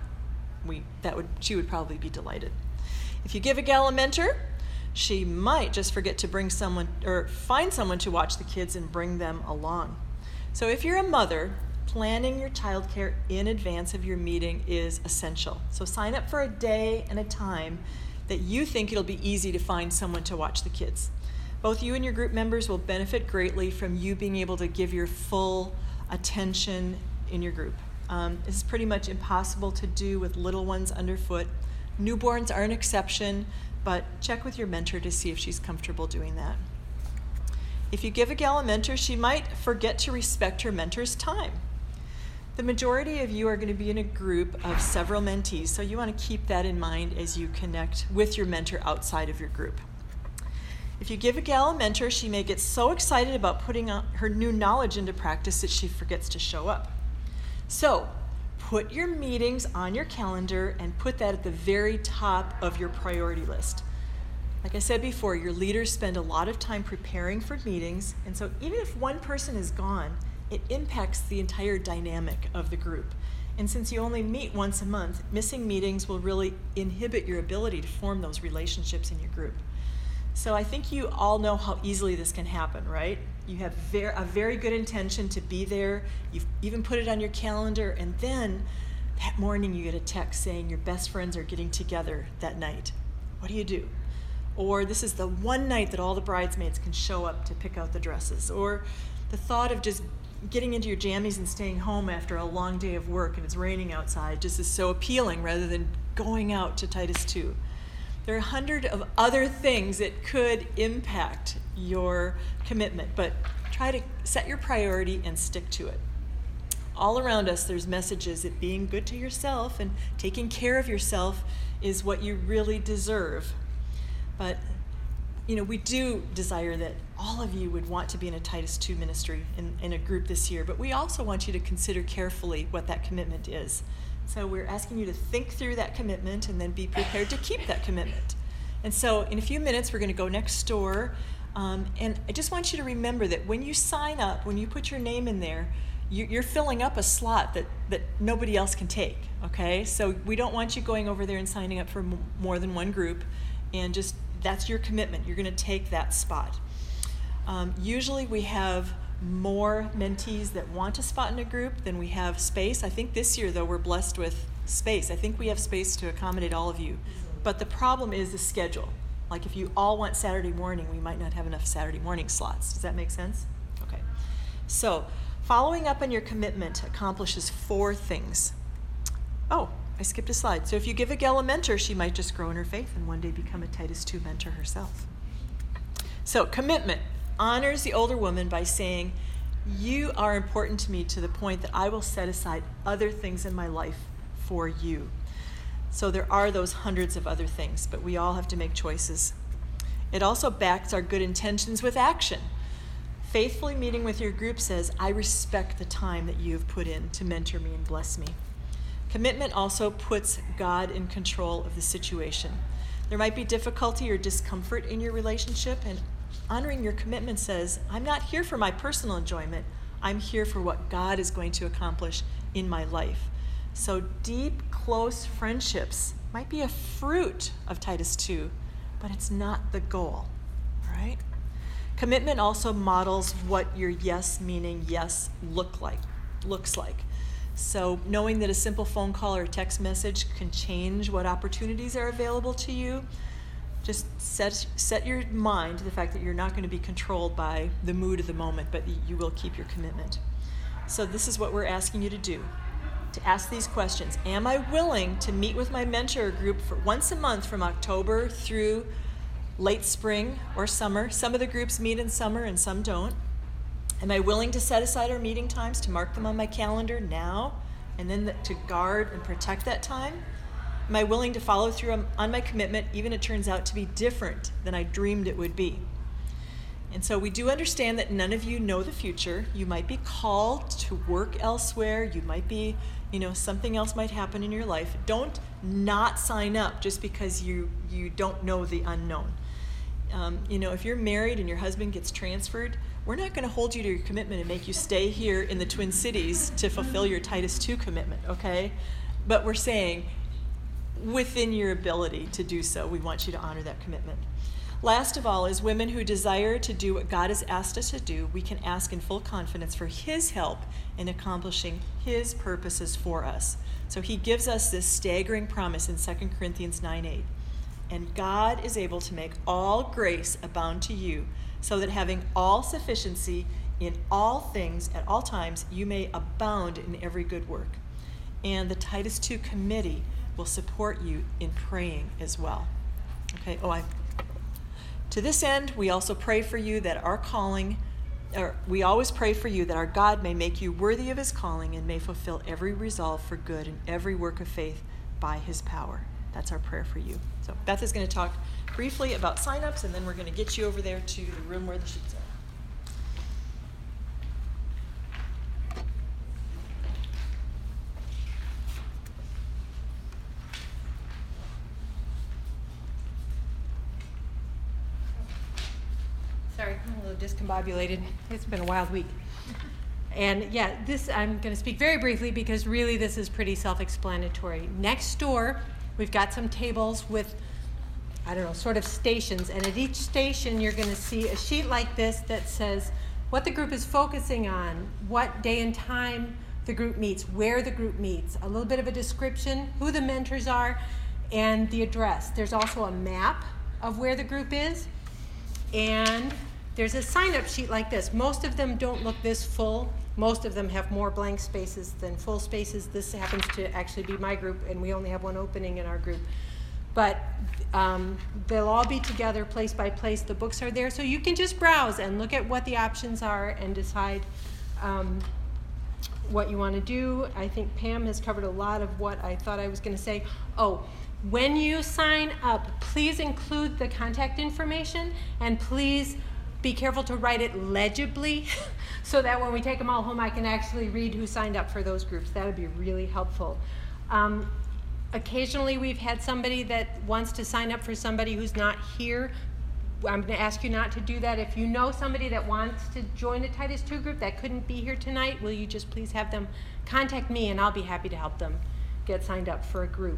she would probably be delighted. If you give a gal a mentor, she might just forget to bring someone or find someone to watch the kids and bring them along. So if you're a mother, planning your childcare in advance of your meeting is essential. So sign up for a day and a time that you think it'll be easy to find someone to watch the kids. Both you and your group members will benefit greatly from you being able to give your full attention in your group. It's pretty much impossible to do with little ones underfoot. Newborns are an exception, but check with your mentor to see if she's comfortable doing that. If you give a gal a mentor, she might forget to respect her mentor's time. The majority of you are going to be in a group of several mentees, so you want to keep that in mind as you connect with your mentor outside of your group. If you give a gal a mentor, she may get so excited about putting her new knowledge into practice that she forgets to show up. So, put your meetings on your calendar and put that at the very top of your priority list. Like I said before, your leaders spend a lot of time preparing for meetings, and so even if one person is gone, it impacts the entire dynamic of the group. And since you only meet once a month, missing meetings will really inhibit your ability to form those relationships in your group. So I think you all know how easily this can happen, right? You have a very good intention to be there. You've even put it on your calendar, and then that morning you get a text saying your best friends are getting together that night. What do? Or this is the one night that all the bridesmaids can show up to pick out the dresses. Or the thought of just getting into your jammies and staying home after a long day of work and it's raining outside just is so appealing rather than going out to Titus 2. There are 100 of other things that could impact your commitment, but try to set your priority and stick to it. All around us, there's messages that being good to yourself and taking care of yourself is what you really deserve. But, we do desire that all of you would want to be in a Titus 2 ministry in a group this year, but we also want you to consider carefully what that commitment is. So we're asking you to think through that commitment and then be prepared to keep that commitment. And so in a few minutes, we're going to go next door. And I just want you to remember that when you sign up, when you put your name in there, you're filling up a slot that nobody else can take, okay? So we don't want you going over there and signing up for more than one group. And just that's your commitment. You're going to take that spot. Usually we have more mentees that want a spot in a group than we have space. I think this year, though, we're blessed with space. I think we have space to accommodate all of you. But the problem is the schedule. Like if you all want Saturday morning, we might not have enough Saturday morning slots. Does that make sense? Okay. So following up on your commitment accomplishes 4 things. Oh, I skipped a slide. So if you give a gal a mentor, she might just grow in her faith and one day become a Titus 2 mentor herself. So commitment honors the older woman by saying, you are important to me to the point that I will set aside other things in my life for you. So there are those hundreds of other things, but we all have to make choices. It also backs our good intentions with action. Faithfully meeting with your group says, I respect the time that you have put in to mentor me and bless me. Commitment also puts God in control of the situation. There might be difficulty or discomfort in your relationship, and honoring your commitment says, I'm not here for my personal enjoyment. I'm here for what God is going to accomplish in my life. So deep, close friendships might be a fruit of Titus 2, but it's not the goal, all right? Commitment also models what your yes meaning yes looks like. So knowing that a simple phone call or a text message can change what opportunities are available to you, just set your mind to the fact that you're not going to be controlled by the mood of the moment, but you will keep your commitment. So this is what we're asking you to do, to ask these questions. Am I willing to meet with my mentor group for once a month from October through late spring or summer? Some of the groups meet in summer and some don't. Am I willing to set aside our meeting times, to mark them on my calendar now, and then to guard and protect that time? Am I willing to follow through on my commitment, even if it turns out to be different than I dreamed it would be? And so we do understand that none of you know the future. You might be called to work elsewhere. You might be, something else might happen in your life. Don't not sign up just because you don't know the unknown. If you're married and your husband gets transferred, we're not going to hold you to your commitment and make you stay here in the Twin Cities to fulfill your Titus 2 commitment, okay? But we're saying, within your ability to do so, we want you to honor that commitment. Last of all, as women who desire to do what God has asked us to do, we can ask in full confidence for His help in accomplishing His purposes for us. So He gives us this staggering promise in 2 Corinthians 9:8. And God is able to make all grace abound to you, so that having all sufficiency in all things at all times, you may abound in every good work. And the Titus 2 committee will support you in praying as well. Okay, to this end, we also pray for you that our calling we always pray for you that our God may make you worthy of his calling and may fulfill every resolve for good and every work of faith by his power. That's our prayer for you. So Beth is going to talk briefly about sign-ups, and then we're going to get you over there to the room where the sheets are. Sorry, I'm a little discombobulated. It's been a wild week. And yeah, this I'm going to speak very briefly because really this is pretty self-explanatory. Next door, we've got some tables with, I don't know, sort of stations. And at each station, you're going to see a sheet like this that says what the group is focusing on, what day and time the group meets, where the group meets, a little bit of a description, who the mentors are, and the address. There's also a map of where the group is. And there's a sign-up sheet like this. Most of them don't look this full. Most of them have more blank spaces than full spaces. This happens to actually be my group, and we only have one opening in our group. But they'll all be together place by place. The books are there, so you can just browse and look at what the options are and decide what you want to do. I think Pam has covered a lot of what I thought I was going to say. Oh, when you sign up, please include the contact information, and please be careful to write it legibly so that when we take them all home, I can actually read who signed up for those groups. That would be really helpful. Occasionally, we've had somebody that wants to sign up for somebody who's not here. I'm going to ask you not to do that. If you know somebody that wants to join a Titus II group that couldn't be here tonight, will you just please have them contact me, and I'll be happy to help them get signed up for a group.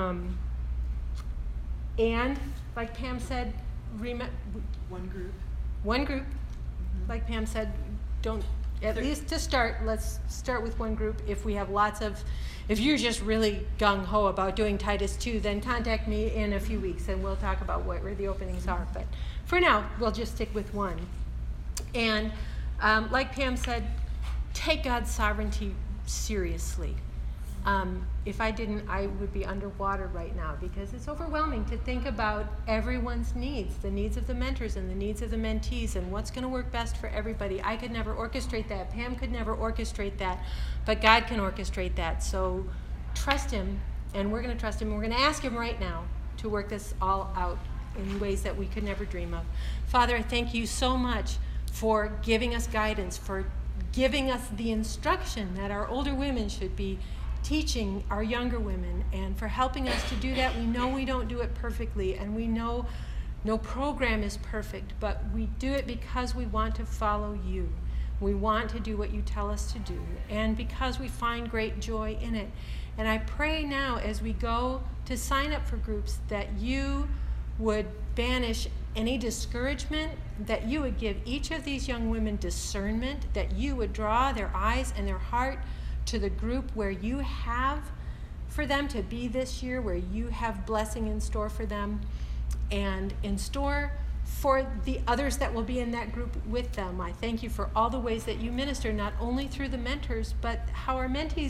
And like Pam said, One group. Mm-hmm. Like Pam said, don't, at least to start, let's start with one group. If we have if you're just really gung-ho about doing Titus II, then contact me in a few weeks and we'll talk about where the openings are. But for now, we'll just stick with one. And like Pam said, take God's sovereignty seriously. If I didn't, I would be underwater right now because it's overwhelming to think about everyone's needs, the needs of the mentors and the needs of the mentees and what's going to work best for everybody. I could never orchestrate that. Pam could never orchestrate that, but God can orchestrate that. So trust him, and we're going to trust him, and we're going to ask him right now to work this all out in ways that we could never dream of. Father, I thank you so much for giving us guidance, for giving us the instruction that our older women should be teaching our younger women, and for helping us to do that. We know we don't do it perfectly, and we know no program is perfect, but we do it because we want to follow you. We want to do what you tell us to do, and because we find great joy in it. And I pray now as we go to sign up for groups that you would banish any discouragement, that you would give each of these young women discernment, that you would draw their eyes and their heart to the group where you have for them to be this year, where you have blessing in store for them and in store for the others that will be in that group with them. I thank you for all the ways that you minister, not only through the mentors, but how our mentees